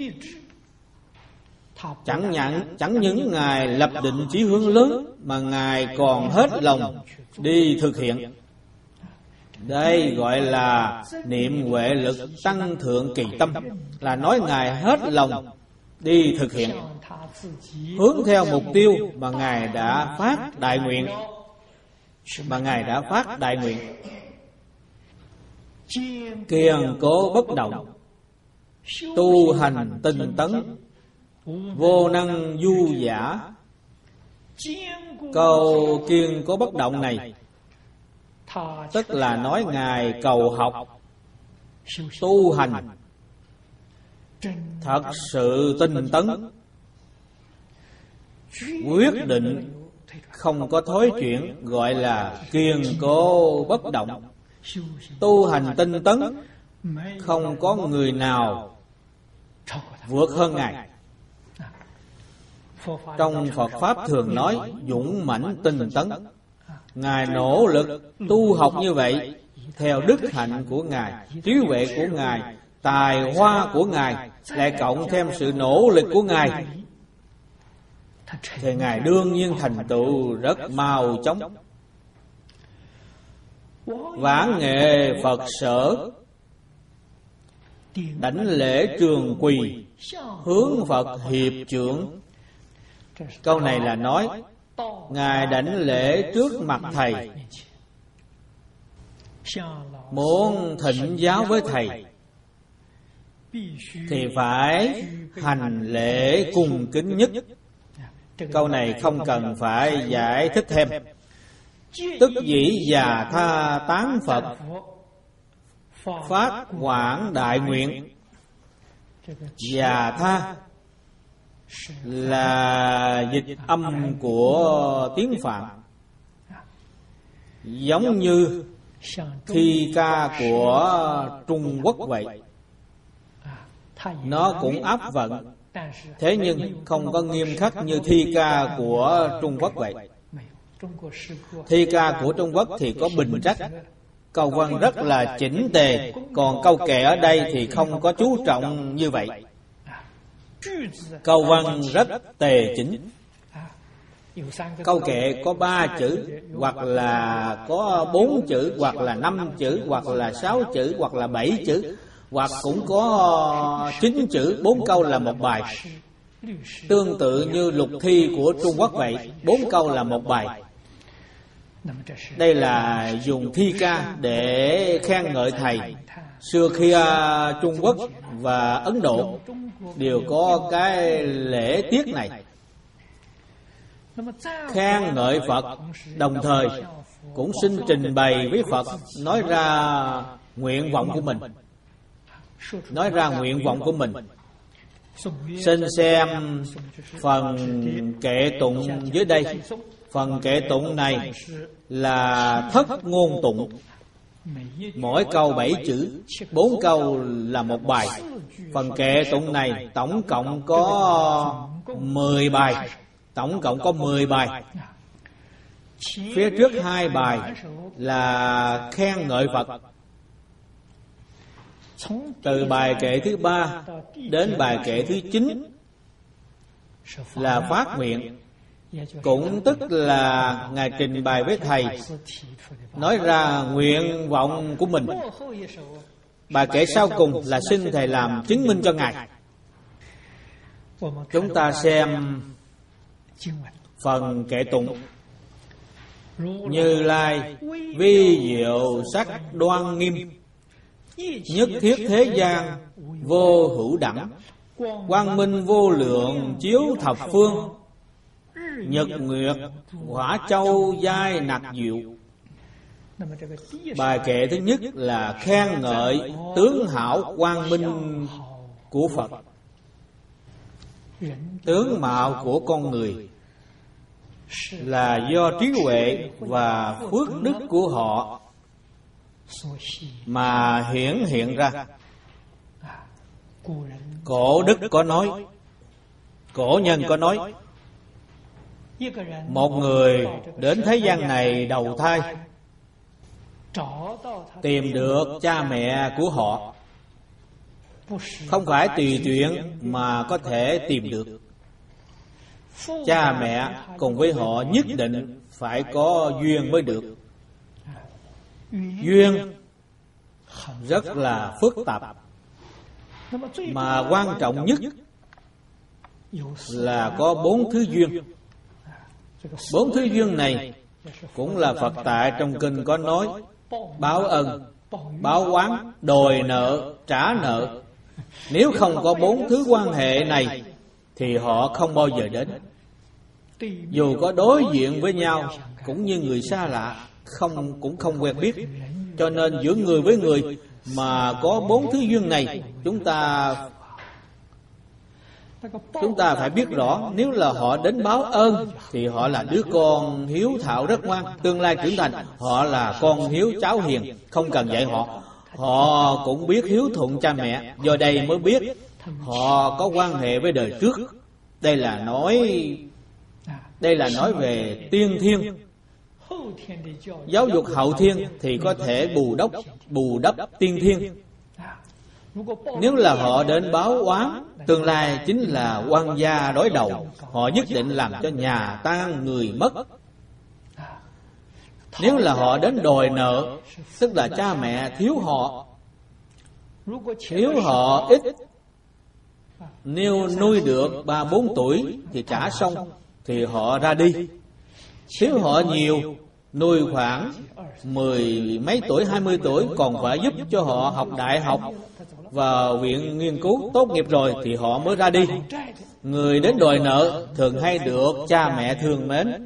Chẳng nhận, chẳng những Ngài lập định chí hướng lớn, mà Ngài còn hết lòng đi thực hiện. Đây gọi là niệm huệ lực tăng thượng kỳ tâm, là nói Ngài hết lòng đi thực hiện, hướng theo mục tiêu mà Ngài đã phát đại nguyện, mà Ngài đã phát đại nguyện. Kiên cố bất động, tu hành tinh tấn, vô năng du giả. Câu kiên cố bất động này tức là nói Ngài cầu học, tu hành thật sự tinh tấn, quyết định không có thối chuyển, gọi là kiên cố bất động. Tu hành tinh tấn, không có người nào vượt hơn Ngài. Trong Phật Pháp thường nói dũng mãnh tinh tấn. Ngài nỗ lực tu học như vậy, theo đức hạnh của Ngài, trí huệ của Ngài, tài hoa của Ngài, lại cộng thêm sự nỗ lực của Ngài, thì Ngài đương nhiên thành tựu rất mau chóng. Vãn nghệ Phật sở, đảnh lễ trường quỳ, hướng Phật hiệp trưởng. Câu này là nói Ngài đảnh lễ trước mặt Thầy, muốn thịnh giáo với Thầy thì phải hành lễ cung kính nhất. Câu này không cần phải giải thích thêm. Tức dĩ già tha tán Phật, phát quảng đại nguyện. Già tha là dịch âm của tiếng Phạn, giống như thi ca của Trung Quốc vậy. Nó cũng áp vận, thế nhưng không có nghiêm khắc như thi ca của Trung Quốc vậy. Thi ca của Trung Quốc thì có bình trắc, câu văn rất là chỉnh tề, còn câu kệ ở đây thì không có chú trọng như vậy. Câu văn rất tề chỉnh. Câu kệ có ba chữ, hoặc là có bốn chữ, hoặc là năm chữ, hoặc là sáu chữ, hoặc là bảy chữ, hoặc cũng có chín chữ. Bốn câu là một bài, tương tự như lục thi của Trung Quốc vậy. Bốn câu là một bài. Đây là dùng thi ca để khen ngợi Thầy. Xưa khi Trung Quốc và Ấn Độ đều có cái lễ tiết này, khen ngợi Phật, đồng thời cũng xin trình bày với Phật, nói ra nguyện vọng của mình. Nói ra nguyện vọng của mình. Xin xem phần kệ tụng dưới đây. Phần kệ tụng này là thất ngôn tụng, mỗi câu bảy chữ, bốn câu là một bài. Phần kệ tụng này tổng cộng có mười bài. Tổng cộng có mười bài. Phía trước hai bài là khen ngợi Phật. Từ bài kệ thứ ba đến bài kệ thứ chín là phát nguyện, cũng tức là Ngài trình bày với Thầy, nói ra nguyện vọng của mình. Bài kệ sau cùng là xin Thầy làm chứng minh cho Ngài. Chúng ta xem phần kệ tụng. Như Lai vi diệu sắc đoan nghiêm, nhất thiết thế gian vô hữu đẳng, quang minh vô lượng chiếu thập phương, nhật nguyệt hỏa châu giai nặc diệu. Bài kệ thứ nhất là khen ngợi tướng hảo quang minh của Phật. Tướng mạo của con người là do trí huệ và phước đức của họ mà hiển hiện ra. Cổ đức có nói, cổ nhân có nói, một người đến thế gian này đầu thai tìm được cha mẹ của họ. Không phải tùy tiện mà có thể tìm được. Cha mẹ cùng với họ nhất định phải có duyên mới được. Duyên rất là phức tạp, mà quan trọng nhất là có bốn thứ duyên. Bốn thứ duyên này cũng là Phật tại trong kinh có nói: báo ân, báo oán, đòi nợ, trả nợ. Nếu không có bốn thứ quan hệ này thì họ không bao giờ đến. Dù có đối diện với nhau cũng như người xa lạ, không cũng không quen biết. Cho nên giữa người với người mà có bốn thứ duyên này, chúng ta Chúng ta phải biết rõ, nếu là họ đến báo ơn thì họ là đứa con hiếu thảo rất ngoan, tương lai trưởng thành họ là con hiếu cháu hiền, không cần dạy họ. Họ cũng biết hiếu thuận cha mẹ, do đây mới biết họ có quan hệ với đời trước. Đây là nói Đây là nói về tiên thiên. Giáo dục hậu thiên thì có thể bù đắp bù đắp tiên thiên. Nếu là họ đến báo oán, tương lai chính là oan gia đối đầu, họ nhất định làm cho nhà tan người mất. Nếu là họ đến đòi nợ, tức là cha mẹ thiếu họ, thiếu họ ít, nếu nuôi được ba bốn tuổi thì trả xong thì họ ra đi. Thiếu họ nhiều, nuôi khoảng mười mấy tuổi, hai mươi tuổi, còn phải giúp cho họ học đại học và viện nghiên cứu tốt nghiệp rồi thì họ mới ra đi. Người đến đòi nợ thường hay được cha mẹ thương mến.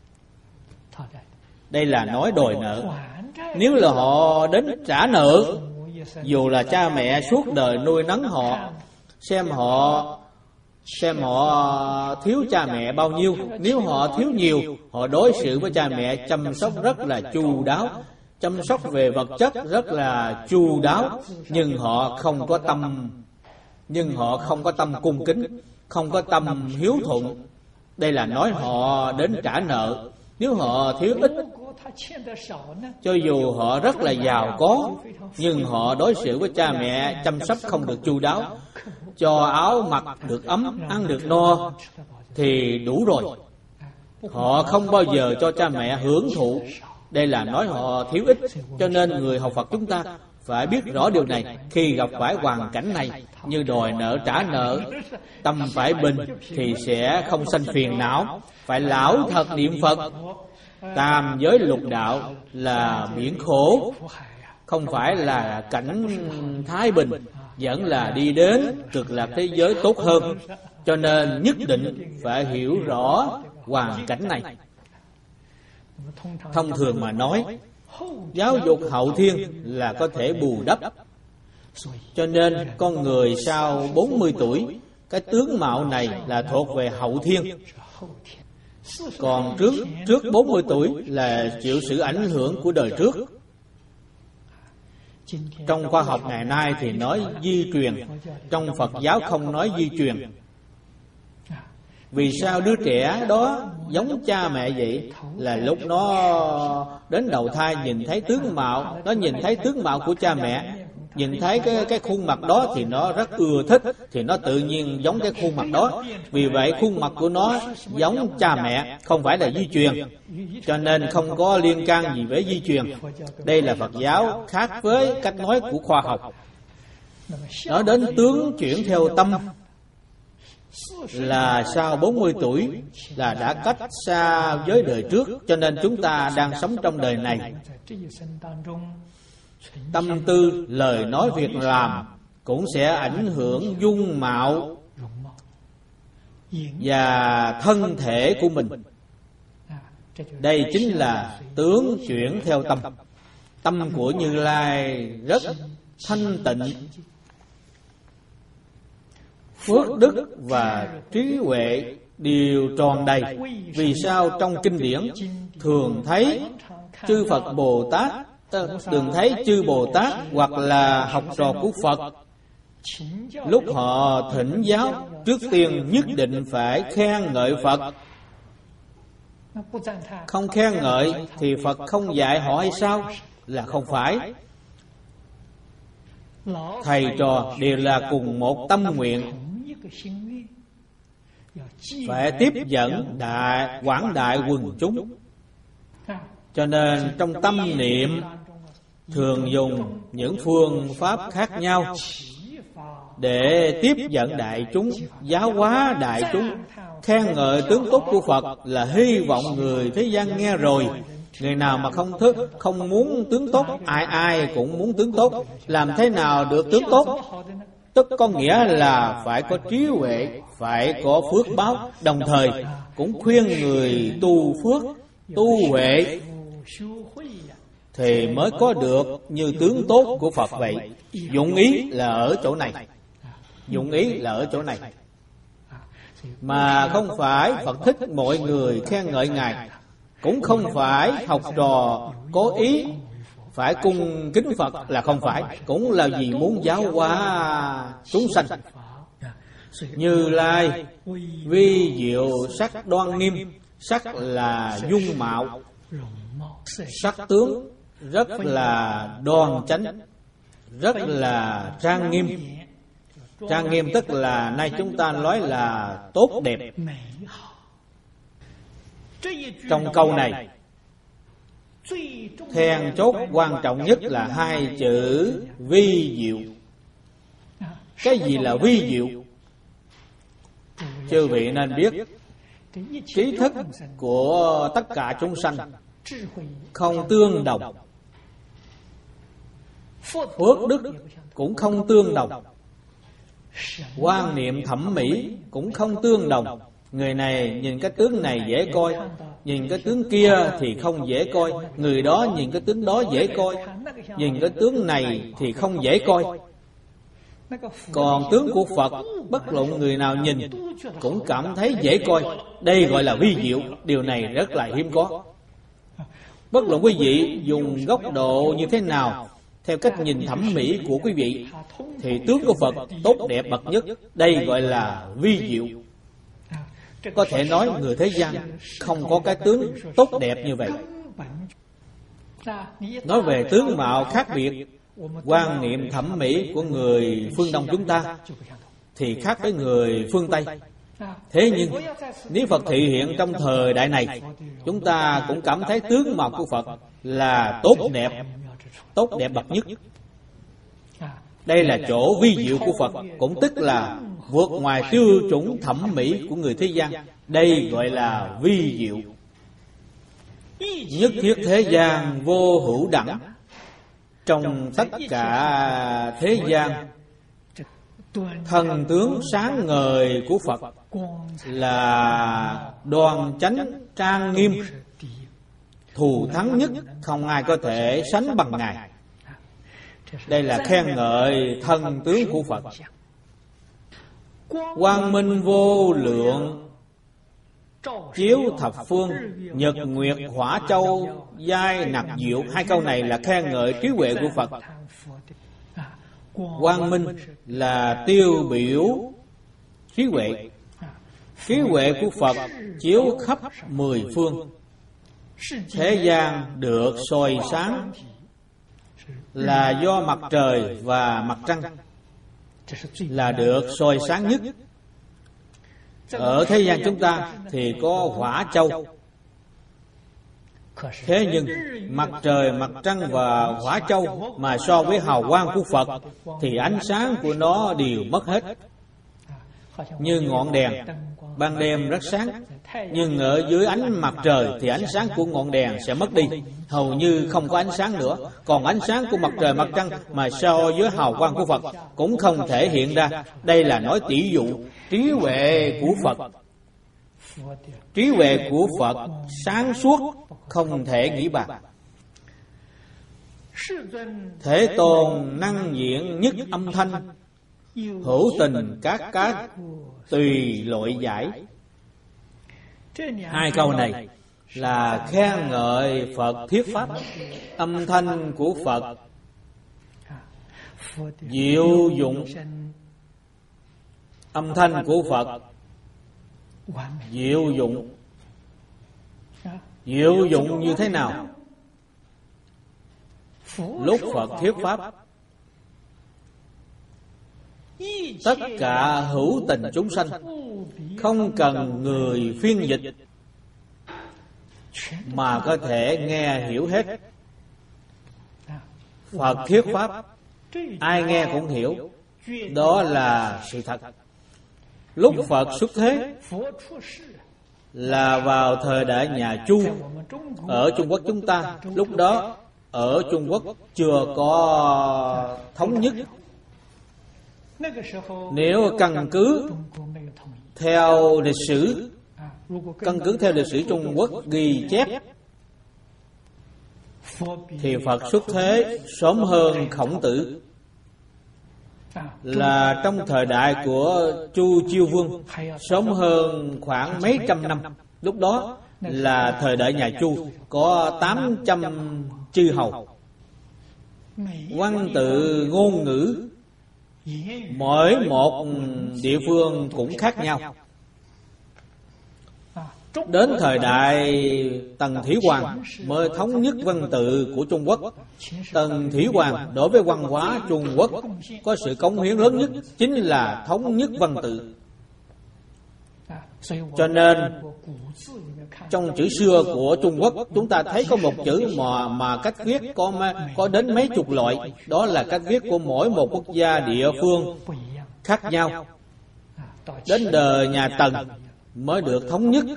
Đây là nói đòi nợ. Nếu là họ đến trả nợ, dù là cha mẹ suốt đời nuôi nấng họ, xem họ xem họ thiếu cha mẹ bao nhiêu. Nếu họ thiếu nhiều, họ đối xử với cha mẹ chăm sóc rất là chu đáo, chăm sóc về vật chất rất là chu đáo, nhưng họ không có tâm nhưng họ không có tâm cung kính, không có tâm hiếu thuận. Đây là nói họ đến trả nợ. Nếu họ thiếu ít, cho dù họ rất là giàu có, nhưng họ đối xử với cha mẹ chăm sóc không được chu đáo, cho áo mặc được ấm, ăn được no thì đủ rồi. Họ không bao giờ cho cha mẹ hưởng thụ. Đây là nói họ thiếu ít. Cho nên người học Phật chúng ta phải biết rõ điều này. Khi gặp phải hoàn cảnh này như đòi nợ trả nợ, tâm phải bình thì sẽ không sanh phiền não. Phải lão thật niệm Phật. Tam giới lục đạo là biển khổ, không phải là cảnh thái bình, vẫn là đi đến cực lạc thế giới tốt hơn. Cho nên nhất định phải hiểu rõ hoàn cảnh này. Thông thường mà nói, giáo dục hậu thiên là có thể bù đắp. Cho nên con người sau bốn mươi tuổi, cái tướng mạo này là thuộc về hậu thiên. Còn trước trước bốn mươi tuổi là chịu sự ảnh hưởng của đời trước. Trong khoa học ngày nay thì nói di truyền, trong Phật giáo không nói di truyền. Vì sao đứa trẻ đó giống cha mẹ vậy? Là lúc nó đến đầu thai nhìn thấy tướng mạo, nó nhìn thấy tướng mạo của cha mẹ, nhìn thấy cái, cái khuôn mặt đó thì nó rất ưa thích, thì nó tự nhiên giống cái khuôn mặt đó. Vì vậy khuôn mặt của nó giống cha mẹ, không phải là di truyền. Cho nên không có liên can gì với di truyền. Đây là Phật giáo khác với cách nói của khoa học. Nó đến tướng chuyển theo tâm, là sau bốn mươi tuổi là đã cách xa với đời trước. Cho nên chúng ta đang sống trong đời này, tâm tư, lời nói, việc làm cũng sẽ ảnh hưởng dung mạo và thân thể của mình. Đây chính là tướng chuyển theo tâm. Tâm của Như Lai rất thanh tịnh, phước đức và trí huệ đều tròn đầy. Vì sao trong kinh điển thường thấy chư Phật Bồ Tát, thường thấy chư Bồ Tát hoặc là học trò của Phật, lúc họ thỉnh giáo, trước tiên nhất định phải khen ngợi Phật. Không khen ngợi thì Phật không dạy họ hay sao? là không phải. Thầy trò đều là cùng một tâm nguyện, phải tiếp dẫn đại quảng đại quần chúng. Cho nên trong tâm niệm thường dùng những phương pháp khác nhau để tiếp dẫn đại chúng, giáo hóa đại chúng. Khen ngợi tướng tốt của Phật là hy vọng người thế gian nghe rồi. Người nào mà không thức, không muốn tướng tốt, ai ai cũng muốn tướng tốt. Làm thế nào được tướng tốt? Tức có nghĩa là phải có trí huệ, phải có phước báo. Đồng thời cũng khuyên người tu phước, tu huệ thì mới có được như tướng tốt của Phật vậy. Dụng ý là ở chỗ này. Dụng ý là ở chỗ này. Mà không phải Phật thích mọi người khen ngợi Ngài, cũng không phải học trò có ý phải cung kính Phật là không phải, cũng là vì muốn giáo hóa chúng sanh. Như Lai vi diệu sắc đoan nghiêm, sắc là dung mạo, sắc tướng rất là đoan chánh, rất là trang nghiêm. Trang nghiêm tức là nay chúng ta nói là tốt đẹp. Trong câu này then chốt quan trọng nhất là hai chữ vi diệu. Cái gì là vi diệu? Chư vị nên biết, trí thức của tất cả chúng sanh không tương đồng, phước đức cũng không tương đồng, quan niệm thẩm mỹ cũng không tương đồng. Người này nhìn cái tướng này dễ coi, nhìn cái tướng kia thì không dễ coi. Người đó nhìn cái tướng đó dễ coi, nhìn cái tướng này thì không dễ coi. Còn tướng của Phật, bất luận người nào nhìn cũng cảm thấy dễ coi. Đây gọi là vi diệu. Điều này rất là hiếm có. Bất luận quý vị dùng góc độ như thế nào, theo cách nhìn thẩm mỹ của quý vị, thì tướng của Phật tốt đẹp bậc nhất. Đây gọi là vi diệu. Có thể nói người thế gian không có cái tướng tốt đẹp như vậy. Nói về tướng mạo khác biệt, quan niệm thẩm mỹ của người phương Đông chúng ta thì khác với người phương Tây. Thế nhưng nếu Phật thị hiện trong thời đại này, chúng ta cũng cảm thấy tướng mạo của Phật là tốt đẹp, tốt đẹp bậc nhất. Đây là chỗ vi diệu của Phật, cũng tức là vượt ngoài tiêu chuẩn thẩm mỹ của người thế gian. Đây gọi là vi diệu. Nhất thiết thế gian vô hữu đẳng. Trong tất cả thế gian, thần tướng sáng ngời của Phật là đoan chánh trang nghiêm, thù thắng nhất, không ai có thể sánh bằng Ngài. Đây là khen ngợi thần tướng của Phật. Quang minh vô lượng, chiếu thập phương, nhật nguyệt hỏa châu giai nặc diệu. Hai câu này là khen ngợi trí huệ của Phật. Quang minh là tiêu biểu trí huệ. Trí huệ của Phật chiếu khắp mười phương. Thế gian được soi sáng là do mặt trời và mặt trăng là được soi sáng nhất. Ở thế gian chúng ta thì có hỏa châu. Thế nhưng mặt trời, mặt trăng và hỏa châu mà so với hào quang của Phật thì ánh sáng của nó đều mất hết. Như ngọn đèn ban đêm rất sáng, nhưng ở dưới ánh mặt trời thì ánh sáng của ngọn đèn sẽ mất đi, hầu như không có ánh sáng nữa. Còn ánh sáng của mặt trời, mặt trăng mà so với hào quang của Phật cũng không thể hiện ra. Đây là nói tỷ dụ trí huệ của Phật. Trí huệ của Phật sáng suốt, không thể nghĩ bàn. Thế Tôn năng diện nhất âm thanh, hữu tình các các tùy lội giải. Hai câu này là khen ngợi Phật thuyết pháp. Âm thanh của Phật diệu dụng. Âm thanh của Phật diệu dụng. Diệu dụng như thế nào? lúc Phật thuyết pháp, tất cả hữu tình chúng sanh không cần người phiên dịch mà có thể nghe hiểu hết. Phật thuyết pháp, ai nghe cũng hiểu, đó là sự thật. Lúc Phật xuất thế là vào thời đại nhà Chu ở Trung Quốc chúng ta. Lúc đó ở Trung Quốc chưa có thống nhất. Nếu căn cứ theo lịch sử, căn cứ theo lịch sử Trung Quốc ghi chép, thì Phật xuất thế sớm hơn Khổng Tử, là trong thời đại của Chu Chiêu Vương, sớm hơn khoảng mấy trăm năm. Lúc đó là thời đại nhà Chu, có tám trăm chư hầu. Văn tự ngôn ngữ mỗi một địa phương cũng khác nhau. Đến thời đại Tần Thủy Hoàng mới thống nhất văn tự của Trung Quốc. Tần Thủy Hoàng đối với văn hóa Trung Quốc có sự cống hiến lớn nhất, chính là thống nhất văn tự. Cho nên trong chữ xưa của Trung Quốc, chúng ta thấy có một chữ mà, mà cách viết có, có đến mấy chục loại. Đó là cách viết của mỗi một quốc gia địa phương khác nhau. Đến đời nhà Tần mới được thống nhất.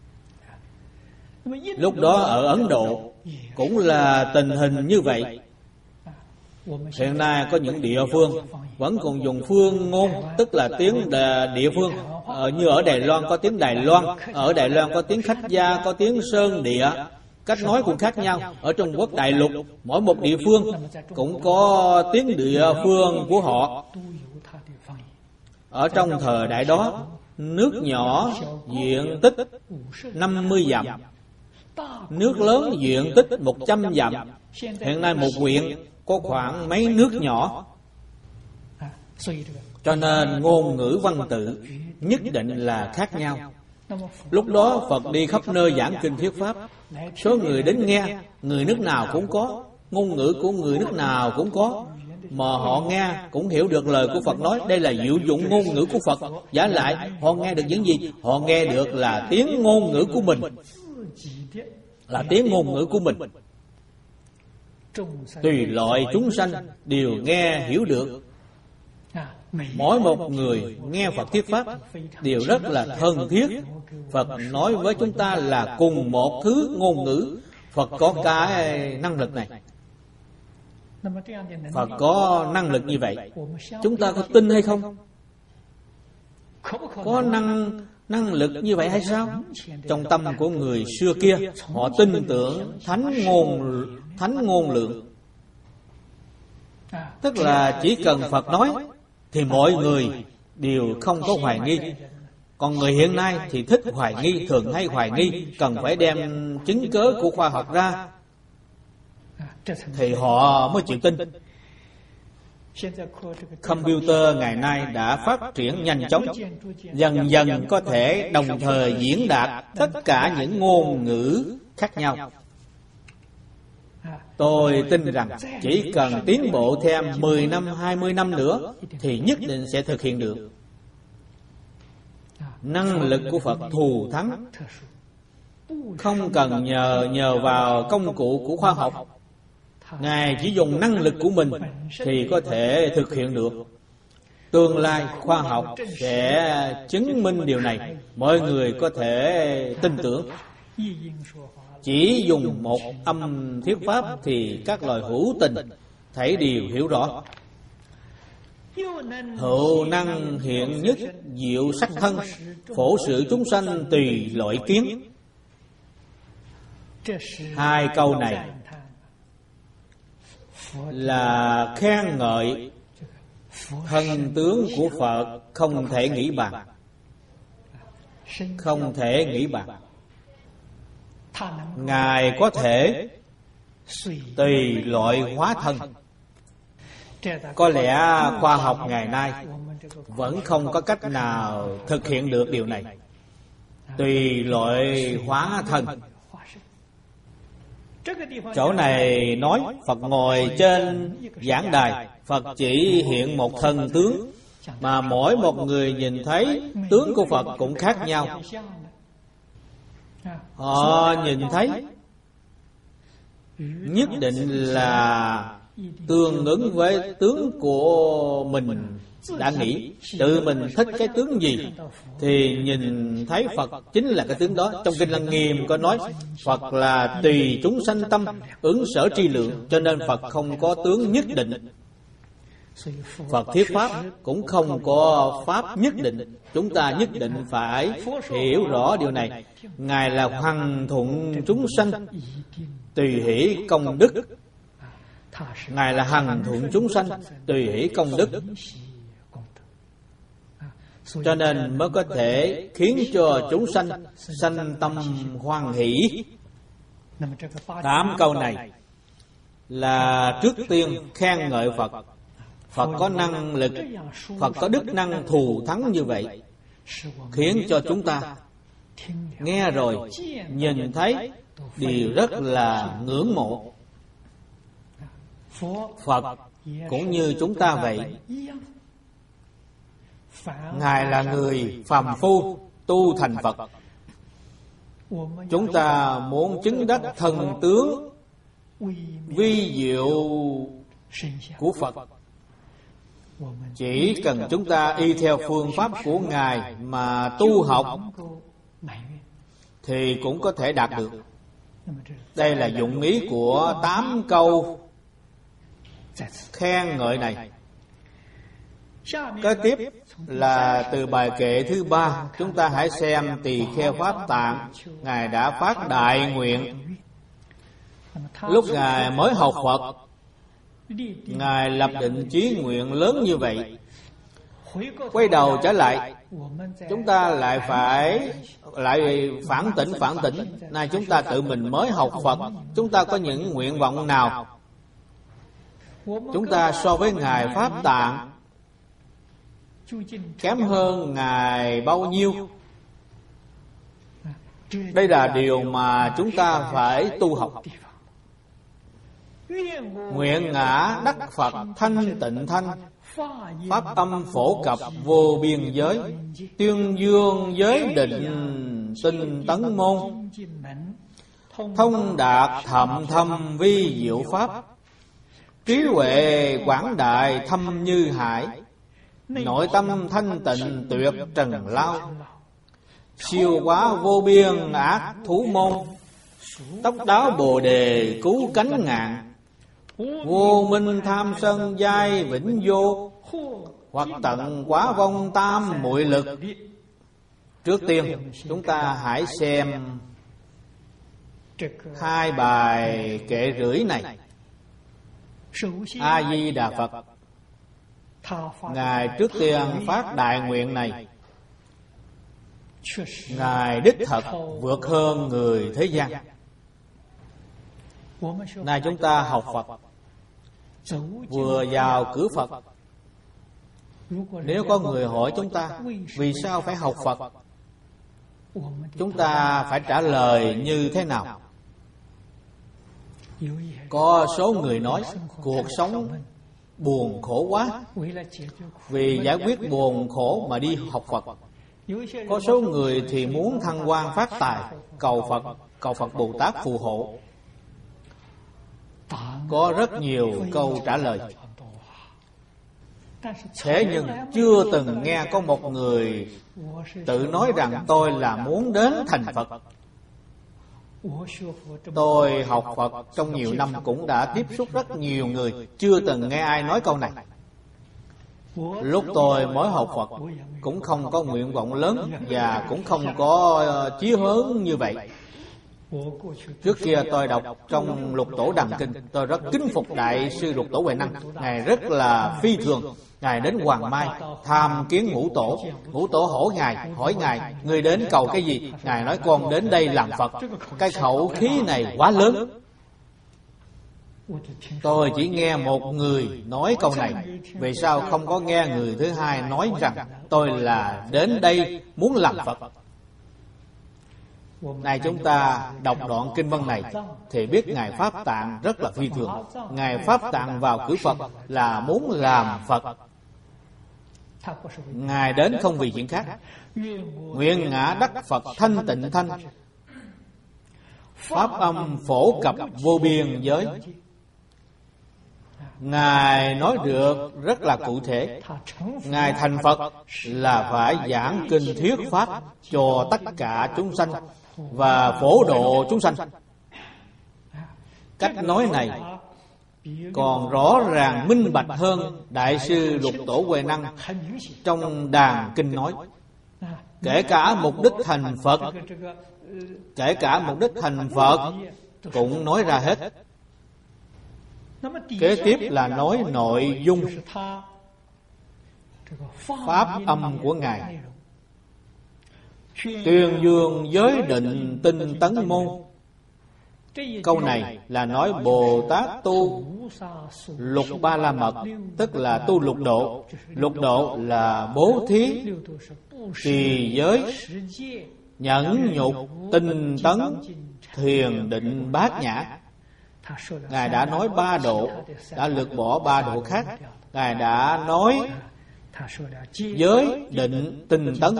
Lúc đó ở Ấn Độ cũng là tình hình như vậy. Hiện nay có những địa phương vẫn còn dùng phương ngôn, tức là tiếng địa phương. Ở, như ở Đài Loan có tiếng Đài Loan, ở Đài Loan có tiếng Khách Gia, có tiếng Sơn Địa. Cách nói cũng khác nhau. Ở Trung Quốc đại lục, mỗi một địa phương cũng có tiếng địa phương của họ. Ở trong thời đại đó, nước nhỏ diện tích năm mươi dặm, nước lớn diện tích một trăm dặm. Hiện nay một huyện có khoảng mấy nước nhỏ. Cho nên ngôn ngữ văn tự nhất định là khác nhau. Lúc đó Phật đi khắp nơi giảng kinh thuyết pháp, số người đến nghe, người nước nào cũng có, ngôn ngữ của người nước nào cũng có, mà họ nghe cũng hiểu được lời của Phật nói. Đây là diệu dụng ngôn ngữ của Phật. Giả lại họ nghe được những gì? Họ nghe được là tiếng ngôn ngữ của mình, là tiếng ngôn ngữ của mình. Tùy loại chúng sanh đều nghe hiểu được. Mỗi một người nghe Phật thuyết pháp đều rất là thân thiết. Phật nói với chúng ta là cùng một thứ ngôn ngữ. Phật có cái năng lực này. Phật có năng lực như vậy, chúng ta có tin hay không? Có năng năng lực như vậy hay sao? Trong tâm của người xưa kia, họ tin tưởng thánh ngôn thánh ngôn lượng. Tức là chỉ cần Phật nói thì mọi người đều không có hoài nghi. Còn người hiện nay thì thích hoài nghi, thường hay hoài nghi, cần phải đem chứng cớ của khoa học ra thì họ mới chịu tin. Computer ngày nay đã phát triển nhanh chóng, dần dần có thể đồng thời diễn đạt tất cả những ngôn ngữ khác nhau. Tôi tin rằng chỉ cần tiến bộ thêm mười năm, hai mươi năm nữa thì nhất định sẽ thực hiện được. Năng lực của Phật thù thắng, không cần nhờ nhờ vào công cụ của khoa học. Ngài chỉ dùng năng lực của mình thì có thể thực hiện được. Tương lai khoa học sẽ chứng minh điều này, mọi người có thể tin tưởng. Chỉ dùng một âm thuyết pháp thì các loài hữu tình thấy đều hiểu rõ. Hữu năng hiện nhất diệu sắc thân, phổ sự chúng sanh tùy loại kiến. Hai câu này là khen ngợi thân tướng của Phật, không thể nghĩ bàn, không thể nghĩ bàn. Ngài có thể tùy loại hóa thân. Có lẽ khoa học ngày nay vẫn không có cách nào thực hiện được điều này. Tùy loại hóa thân. Chỗ này nói Phật ngồi trên giảng đài, Phật chỉ hiện một thân tướng, mà mỗi một người nhìn thấy tướng của Phật cũng khác nhau. Họ nhìn thấy nhất định là tương ứng với tướng của mình đã nghĩ. Tự mình thích cái tướng gì thì nhìn thấy Phật chính là cái tướng đó. Trong Kinh Lăng Nghiêm có nói Phật là tùy chúng sanh tâm, ứng sở tri lượng, cho nên Phật không có tướng nhất định. Phật thuyết pháp cũng không có pháp nhất định. Chúng ta nhất định phải hiểu rõ điều này. Ngài là hoằng thuận chúng sanh, tùy hỷ công đức. Ngài là hằng thuận chúng sanh, tùy hỷ công đức, cho nên mới có thể khiến cho chúng sanh sanh tâm hoan hỷ. Tám câu này là trước tiên khen ngợi Phật. Phật có năng lực, Phật có đức năng thù thắng như vậy, khiến cho chúng ta nghe rồi nhìn thấy đều rất là ngưỡng mộ. Phật cũng như chúng ta vậy. Ngài là người phàm phu tu thành Phật. Chúng ta muốn chứng đắc thần tướng vi diệu của Phật, chỉ cần chúng ta y theo phương pháp của Ngài mà tu học thì cũng có thể đạt được. Đây là dụng ý của tám câu khen ngợi này. Kế tiếp là từ bài kệ thứ ba. Chúng ta hãy xem Tỳ Kheo Pháp Tạng. Ngài đã phát đại nguyện. Lúc Ngài mới học Phật, Ngài lập định chí nguyện lớn như vậy. Quay đầu trở lại, chúng ta lại phải lại phản tỉnh phản tỉnh. Nay chúng ta tự mình mới học Phật, chúng ta có những nguyện vọng nào? Chúng ta so với Ngài Pháp Tạng kém hơn Ngài bao nhiêu? Đây là điều mà chúng ta phải tu học. Nguyện ngã đắc Phật thanh tịnh thanh, pháp âm phổ cập vô biên giới, tuyên dương giới định tinh tấn môn, thông đạt thậm thâm vi diệu pháp, trí huệ quảng đại thâm như hải, nội tâm thanh tịnh tuyệt trần lao, siêu quá vô biên ác thú môn, tóc đáo bồ đề cứu cánh ngạn, vô minh tham sân giai vĩnh vô, hoặc tận quá vong tam muội lực. Trước tiên chúng ta hãy xem hai bài kệ rưỡi này. A Di Đà Phật, Ngài trước tiên phát đại nguyện này. Ngài đích thật vượt hơn người thế gian. Nay chúng ta học Phật, vừa vào cửa Phật, nếu có người hỏi chúng ta vì sao phải học Phật, chúng ta phải trả lời như thế nào? Có số người nói cuộc sống buồn khổ quá, vì giải quyết buồn khổ mà đi học Phật. Có số người thì muốn thăng quan phát tài, cầu Phật, cầu Phật Bồ Tát phù hộ. Có rất nhiều câu trả lời. Thế nhưng chưa từng nghe có một người tự nói rằng tôi là muốn đến thành Phật. Tôi học Phật trong nhiều năm cũng đã tiếp xúc rất nhiều người, chưa từng nghe ai nói câu này. Lúc tôi mới học Phật cũng không có nguyện vọng lớn và cũng không có chí hướng như vậy. Trước kia tôi đọc trong Lục Tổ Đằng Kinh, tôi rất kính phục Đại sư Lục Tổ Huệ Năng. Ngài rất là phi thường. Ngài đến Hoàng Mai tham kiến Ngũ Tổ. Ngũ Tổ hỏi Ngài, hỏi Ngài, người đến cầu cái gì? Ngài nói con đến đây làm Phật. Cái khẩu khí này quá lớn. Tôi chỉ nghe một người nói câu này, vì sao không có nghe người thứ hai nói rằng tôi là đến đây muốn làm Phật? Này chúng ta đọc đoạn kinh văn này thì biết Ngài Pháp Tạng rất là phi thường. Ngài Pháp Tạng vào cử Phật là muốn làm Phật. Ngài đến không vì chuyện khác. Nguyện ngã đắc Phật thanh tịnh thanh, pháp âm phổ cập vô biên giới. Ngài nói được rất là cụ thể. Ngài thành Phật là phải giảng kinh thuyết pháp cho tất cả chúng sanh và phổ độ chúng sanh. Cách nói này còn rõ ràng minh bạch hơn Đại sư Lục Tổ Huệ Năng trong đàn kinh nói. Kể cả mục đích thành Phật, kể cả mục đích thành Phật cũng nói ra hết. Kế tiếp là nói nội dung pháp âm của Ngài. Tuyên dương giới định tinh tấn môn. Câu này là nói Bồ Tát tu lục ba la mật, tức là tu lục độ. Lục độ là bố thí, trì giới, nhẫn nhục, tinh tấn, thiền định bát nhã. Ngài đã nói ba độ, đã lược bỏ ba độ khác. Ngài đã nói giới định tinh tấn.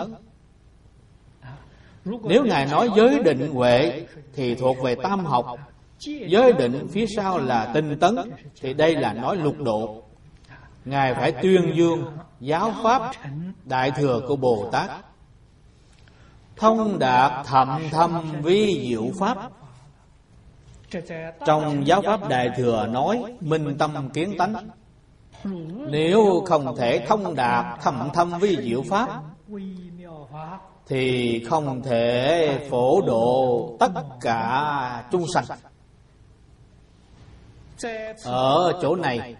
Nếu Ngài nói giới định huệ thì thuộc về tam học. Giới định phía sau là tinh tấn, thì đây là nói lục độ. Ngài phải tuyên dương giáo pháp đại thừa của Bồ Tát, thông đạt thậm thâm vi diệu pháp. Trong giáo pháp đại thừa nói minh tâm kiến tánh. Nếu không thể thông đạt thậm thâm vi diệu pháp thì không thể phổ độ tất cả chúng sanh. Ở chỗ này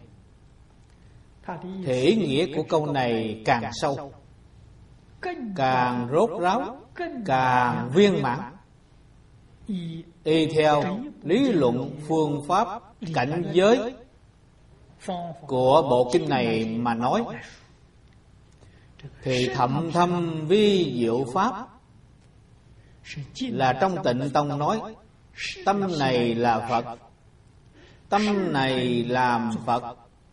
thể nghĩa của câu này càng sâu, càng rốt ráo, càng viên mãn. Y theo lý luận phương pháp cảnh giới của bộ kinh này mà nói, thì thậm thâm vi diệu pháp là trong Tịnh Tông nói tâm này là Phật, tâm này làm Phật,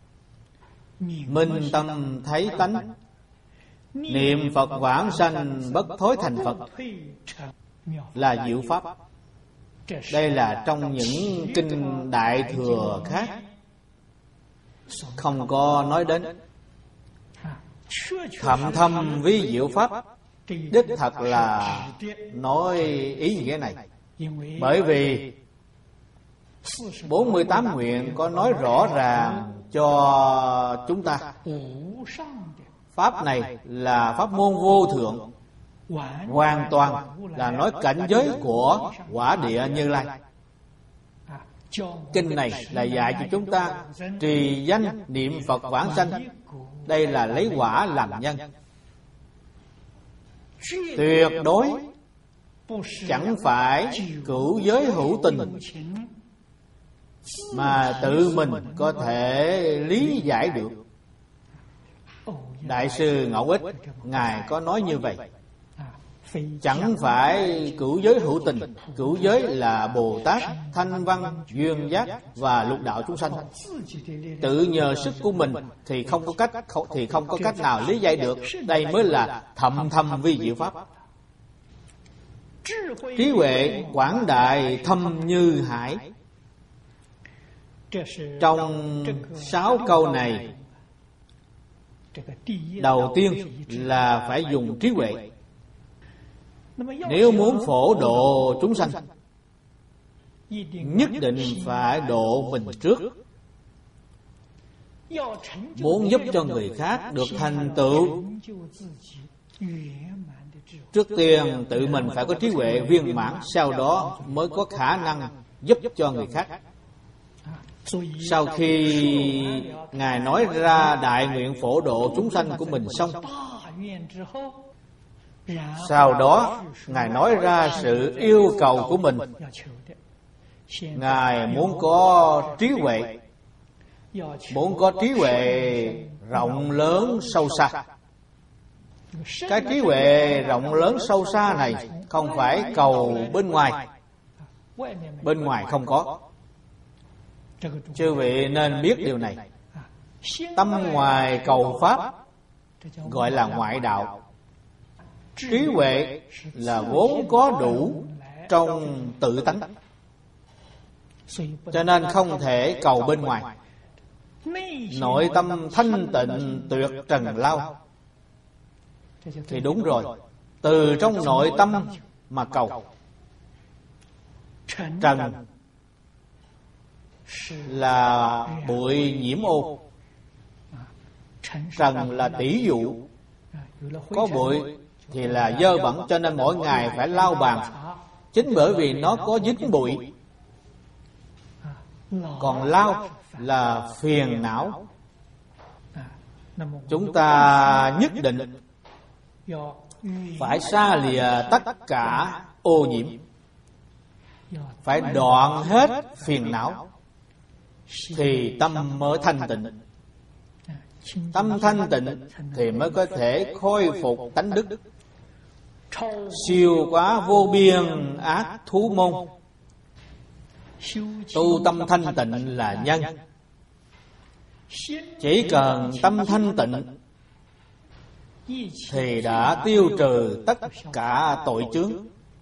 minh tâm thấy tánh, niệm Phật vãng sanh bất thối thành Phật là diệu pháp. Đây là trong những kinh đại thừa khác không có nói đến. Thậm thâm vi diệu pháp đích thật là nói ý nghĩa này. Bởi vì bốn mươi tám nguyện có nói rõ ràng cho chúng ta pháp này là pháp môn vô thượng, hoàn toàn là nói cảnh giới của quả địa Như Lai. Kinh này là dạy cho chúng ta trì danh niệm Phật vãng sanh. Đây là lấy quả làm nhân. Tuyệt đối chẳng phải cửu giới hữu tình mà tự mình có thể lý giải được. Đại sư Ngẫu Ích Ngài có nói như vậy. Chẳng phải cửu giới hữu tình. Cửu giới là Bồ Tát, Thanh Văn, Duyên Giác và lục đạo chúng sanh. Tự nhờ sức của mình thì không có cách thì không có cách nào lý giải được. Đây mới là thậm thâm vi diệu pháp. Trí huệ quảng đại thâm như hải. Trong sáu câu này, đầu tiên là phải dùng trí huệ. Nếu muốn phổ độ chúng sanh, nhất định phải độ mình trước. Muốn giúp cho người khác được thành tựu, trước tiên tự mình phải có trí huệ viên mãn, sau đó mới có khả năng giúp cho người khác. Sau khi Ngài nói ra đại nguyện phổ độ chúng sanh của mình xong, sau đó Ngài nói ra sự yêu cầu của mình. Ngài muốn có trí huệ, muốn có trí huệ rộng lớn sâu xa. Cái trí huệ rộng lớn sâu xa này không phải cầu bên ngoài, bên ngoài không có. Chư vị nên biết điều này. Tâm ngoài cầu pháp gọi là ngoại đạo. Trí huệ là vốn có đủ trong tự tánh, cho nên không thể cầu bên ngoài. Nội tâm thanh tịnh tuyệt trần lao thì đúng rồi, từ trong nội tâm mà cầu. Trần là bụi nhiễm ô, trần là tỷ dụ. Có bụi thì là dơ bẩn, cho nên mỗi ngày phải lau bàn. Chính bởi vì nó có dính bụi. Còn lau là phiền não. Chúng ta nhất định phải xa lìa tất cả ô nhiễm, phải đoạn hết phiền não, thì tâm mới thanh tịnh. Tâm thanh tịnh thì mới có thể khôi phục tánh đức, siêu quá vô biên ác thú môn. Tu tâm thanh tịnh là nhân. Chỉ cần tâm thanh tịnh thì đã tiêu trừ tất cả tội chướng,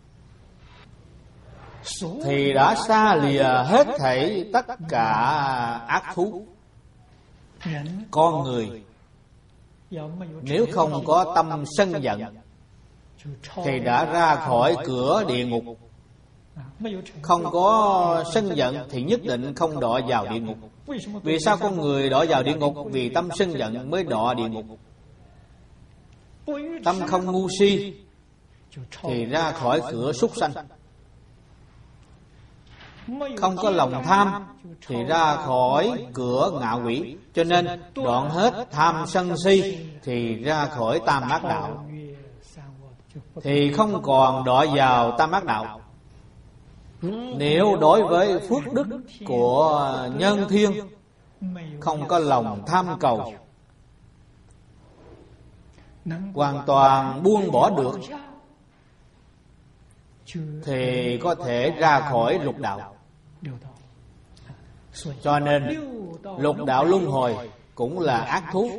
thì đã xa lìa hết thảy tất cả ác thú. Con người nếu không có tâm sân giận thì đã ra khỏi cửa địa ngục. Không có sân giận thì nhất định không đọa vào địa ngục. Vì sao con người đọa vào địa ngục? Vì tâm sân giận mới đọa địa ngục. Tâm không ngu si thì ra khỏi cửa súc sanh. Không có lòng tham thì ra khỏi cửa ngạ quỷ. Cho nên đoạn hết tham sân si thì ra khỏi tam ác đạo, thì không còn đọa vào tam ác đạo. Nếu đối với phước đức của nhân thiên không có lòng tham cầu, hoàn toàn buông bỏ được, thì có thể ra khỏi lục đạo. Cho nên lục đạo luân hồi cũng là ác thú.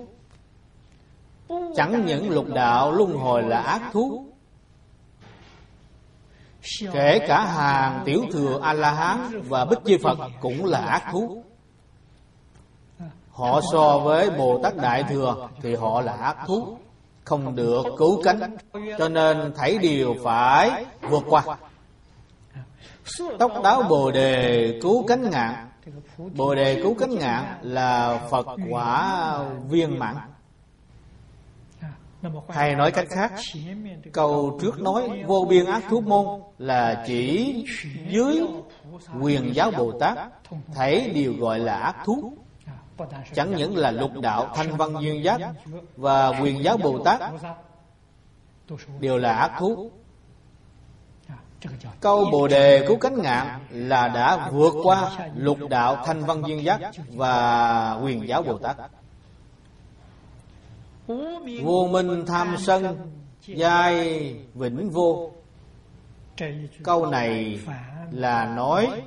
Chẳng những lục đạo luân hồi là ác thú, kể cả hàng tiểu thừa A-la-hán và Bích Chi Phật cũng là ác thú. Họ so với Bồ Tát Đại Thừa thì họ là ác thú, không được cứu cánh. Cho nên thảy điều phải vượt qua. Tốc đáo Bồ Đề cứu cánh ngạn. Bồ Đề cứu cánh ngạn là Phật quả viên mãn. Hay nói cách khác, câu trước nói vô biên ác thú môn là chỉ dưới Quyền Giáo Bồ Tát thảy đều gọi là ác thú. Chẳng những là lục đạo Thanh Văn Duyên Giác và Quyền Giáo Bồ Tát đều là ác thú. Câu Bồ Đề cứu cánh ngạn là đã vượt qua lục đạo Thanh Văn Duyên Giác và Quyền Giáo Bồ Tát. Vô minh tham sân giai vĩnh vô. Câu này là nói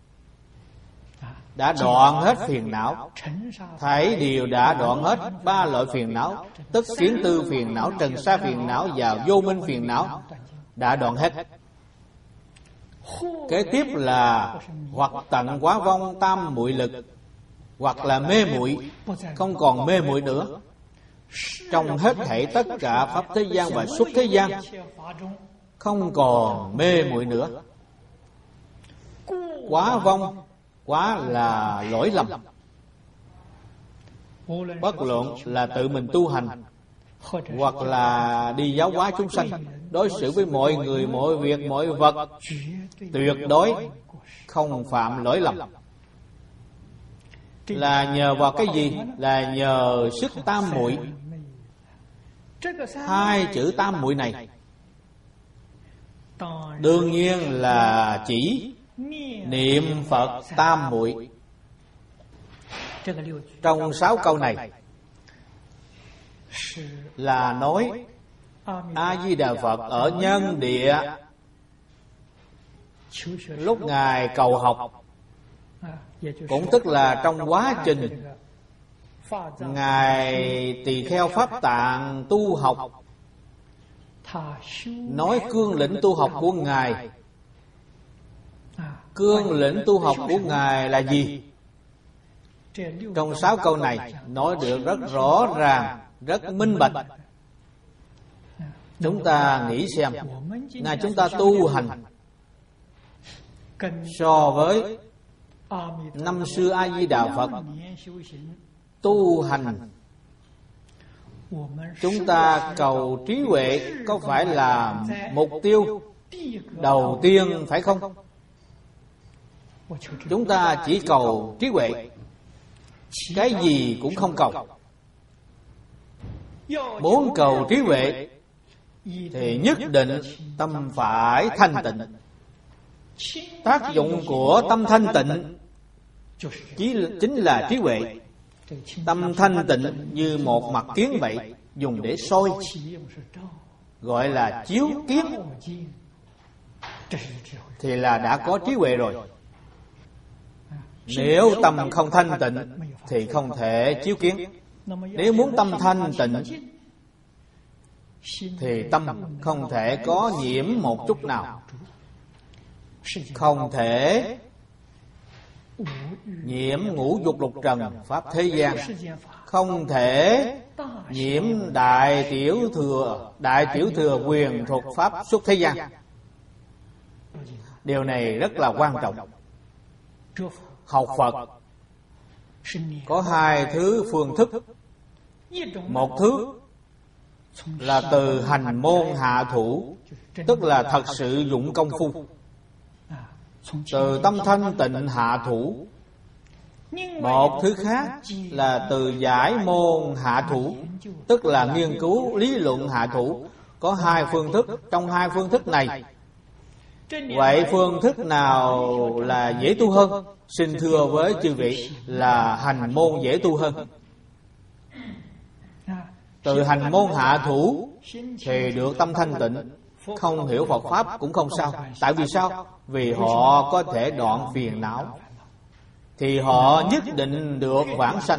đã đoạn hết phiền não. Thảy đều đã đoạn hết ba loại phiền não, tức kiến tư phiền não, trần sa phiền não và vô minh phiền não đã đoạn hết. Kế tiếp là hoặc tận quá vong tam muội lực, hoặc là mê muội, không còn mê muội nữa. Trong hết thảy tất cả pháp thế gian và xuất thế gian không còn mê muội nữa. Quá vong, quá là lỗi lầm. Bất luận là tự mình tu hành hoặc là đi giáo hóa chúng sanh, đối xử với mọi người, mọi việc, mọi vật, tuyệt đối không phạm lỗi lầm. Là nhờ vào cái gì? Là nhờ sức tam muội. Hai chữ tam muội này đương nhiên là chỉ niệm Phật tam muội. Trong sáu câu này là nói A-di-đà Phật ở nhân địa, lúc Ngài cầu học, cũng tức là trong quá trình Ngài tỳ kheo Pháp Tạng tu học, nói cương lĩnh tu học của Ngài. Cương lĩnh tu học của Ngài là gì? Trong sáu câu này nói được rất rõ ràng, rất minh bạch. Chúng ta nghĩ xem, Ngài chúng ta tu hành so với năm xưa A-di-đà Phật tu hành, chúng ta cầu trí huệ có phải là mục tiêu đầu tiên phải không? Chúng ta chỉ cầu trí huệ, cái gì cũng không cầu. Muốn cầu trí huệ thì nhất định tâm phải thanh tịnh. Tác dụng của tâm thanh tịnh chính là trí huệ. Tâm thanh tịnh như một mặt kiến vậy, dùng để soi, gọi là chiếu kiến, thì là đã có trí huệ rồi. Nếu tâm không thanh tịnh thì không thể chiếu kiến. Nếu muốn tâm thanh tịnh thì tâm không thể có nhiễm một chút nào, không thể nhiễm ngũ dục lục trần pháp thế gian, không thể nhiễm đại tiểu thừa đại tiểu thừa quyền thuộc pháp xuất thế gian. Điều này rất là quan trọng. Học Phật có hai thứ phương thức. Một thứ là từ hành môn hạ thủ, tức là thật sự dụng công phu, từ tâm thanh tịnh hạ thủ. Một thứ khác là từ giải môn hạ thủ, tức là nghiên cứu lý luận hạ thủ. Có hai phương thức. Trong hai phương thức này, vậy phương thức nào là dễ tu hơn? Xin thưa với chư vị là hành môn dễ tu hơn. Từ hành môn hạ thủ thì được tâm thanh tịnh, không hiểu Phật Pháp cũng không sao. Tại vì sao? Vì họ có thể đoạn phiền não, thì họ nhất định được vãng sanh.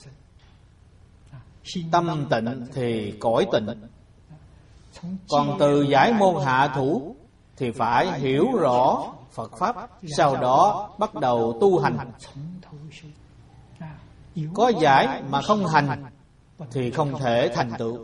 Tâm tịnh thì cõi tịnh. Còn từ giải môn hạ thủ thì phải hiểu rõ Phật Pháp, sau đó bắt đầu tu hành. Có giải mà không hành thì không thể thành tựu.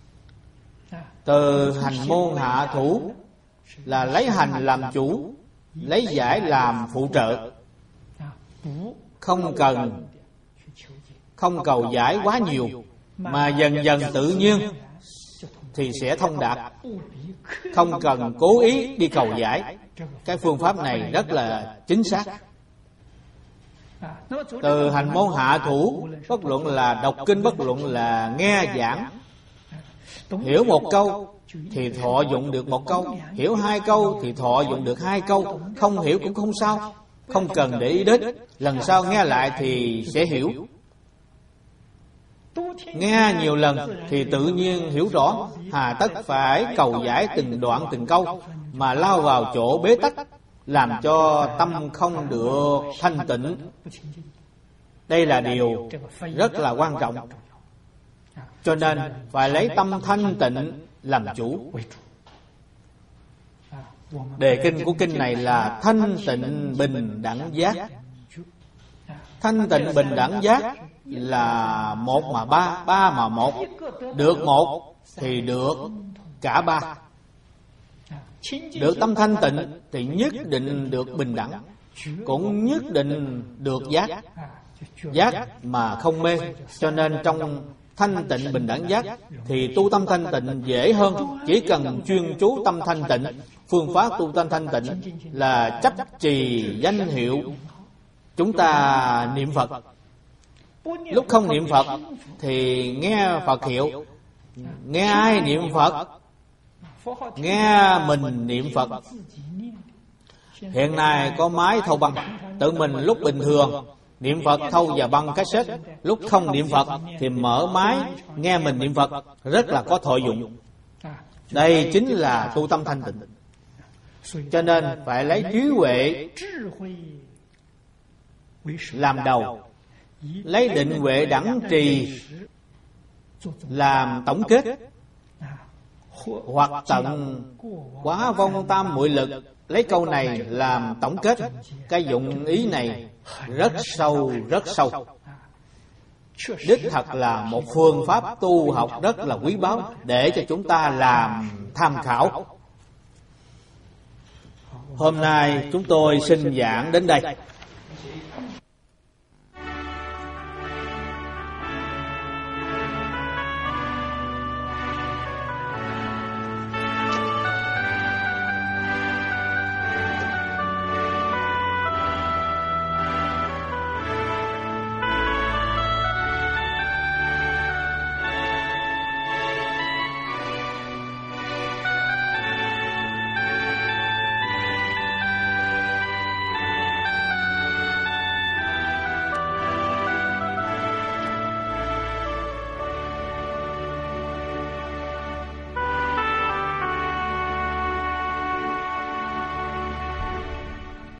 Từ hành môn hạ thủ là lấy hành làm chủ, lấy giải làm phụ trợ. Không cần Không cầu giải quá nhiều, mà dần dần tự nhiên thì sẽ thông đạt. Không cần cố ý đi cầu giải. Cái phương pháp này rất là chính xác. Từ hành môn hạ thủ, bất luận là đọc kinh, bất luận là nghe giảng, hiểu một câu thì thọ dụng được một câu, hiểu hai câu thì thọ dụng được hai câu. Không hiểu cũng không sao, không cần để ý đến, lần sau nghe lại thì sẽ hiểu. Nghe nhiều lần thì tự nhiên hiểu rõ, hà tất phải cầu giải từng đoạn từng câu, mà lao vào chỗ bế tắc, làm cho tâm không được thanh tịnh. Đây là điều rất là quan trọng. Cho nên phải lấy tâm thanh tịnh làm chủ. Đề kinh của kinh này là thanh tịnh bình đẳng giác. Thanh tịnh bình đẳng giác là một mà ba, ba mà một. Được một thì được cả ba. Được tâm thanh tịnh thì nhất định được bình đẳng, cũng nhất định được giác. Giác mà không mê. Cho nên trong thanh tịnh bình đẳng giác thì tu tâm thanh tịnh dễ hơn. Chỉ cần chuyên chú tâm thanh tịnh. Phương pháp tu tâm thanh tịnh là chấp trì danh hiệu. Chúng ta niệm Phật, lúc không niệm Phật thì nghe Phật hiệu. Nghe ai niệm Phật? Nghe mình niệm Phật. Hiện nay có máy thâu băng, tự mình lúc bình thường niệm Phật thâu và băng cassette. Lúc không niệm Phật thì mở máy nghe mình niệm Phật, rất là có thọ dụng. Đây chính là tu tâm thanh tịnh. Cho nên phải lấy trí huệ làm đầu, lấy định huệ đẳng trì làm tổng kết, hoặc tận quá vong tam muội lực. Lấy câu này làm tổng kết. Cái dụng ý này rất sâu, rất sâu. Đích thật là một phương pháp tu học rất là quý báu, để cho chúng ta làm tham khảo. Hôm nay chúng tôi xin giảng đến đây.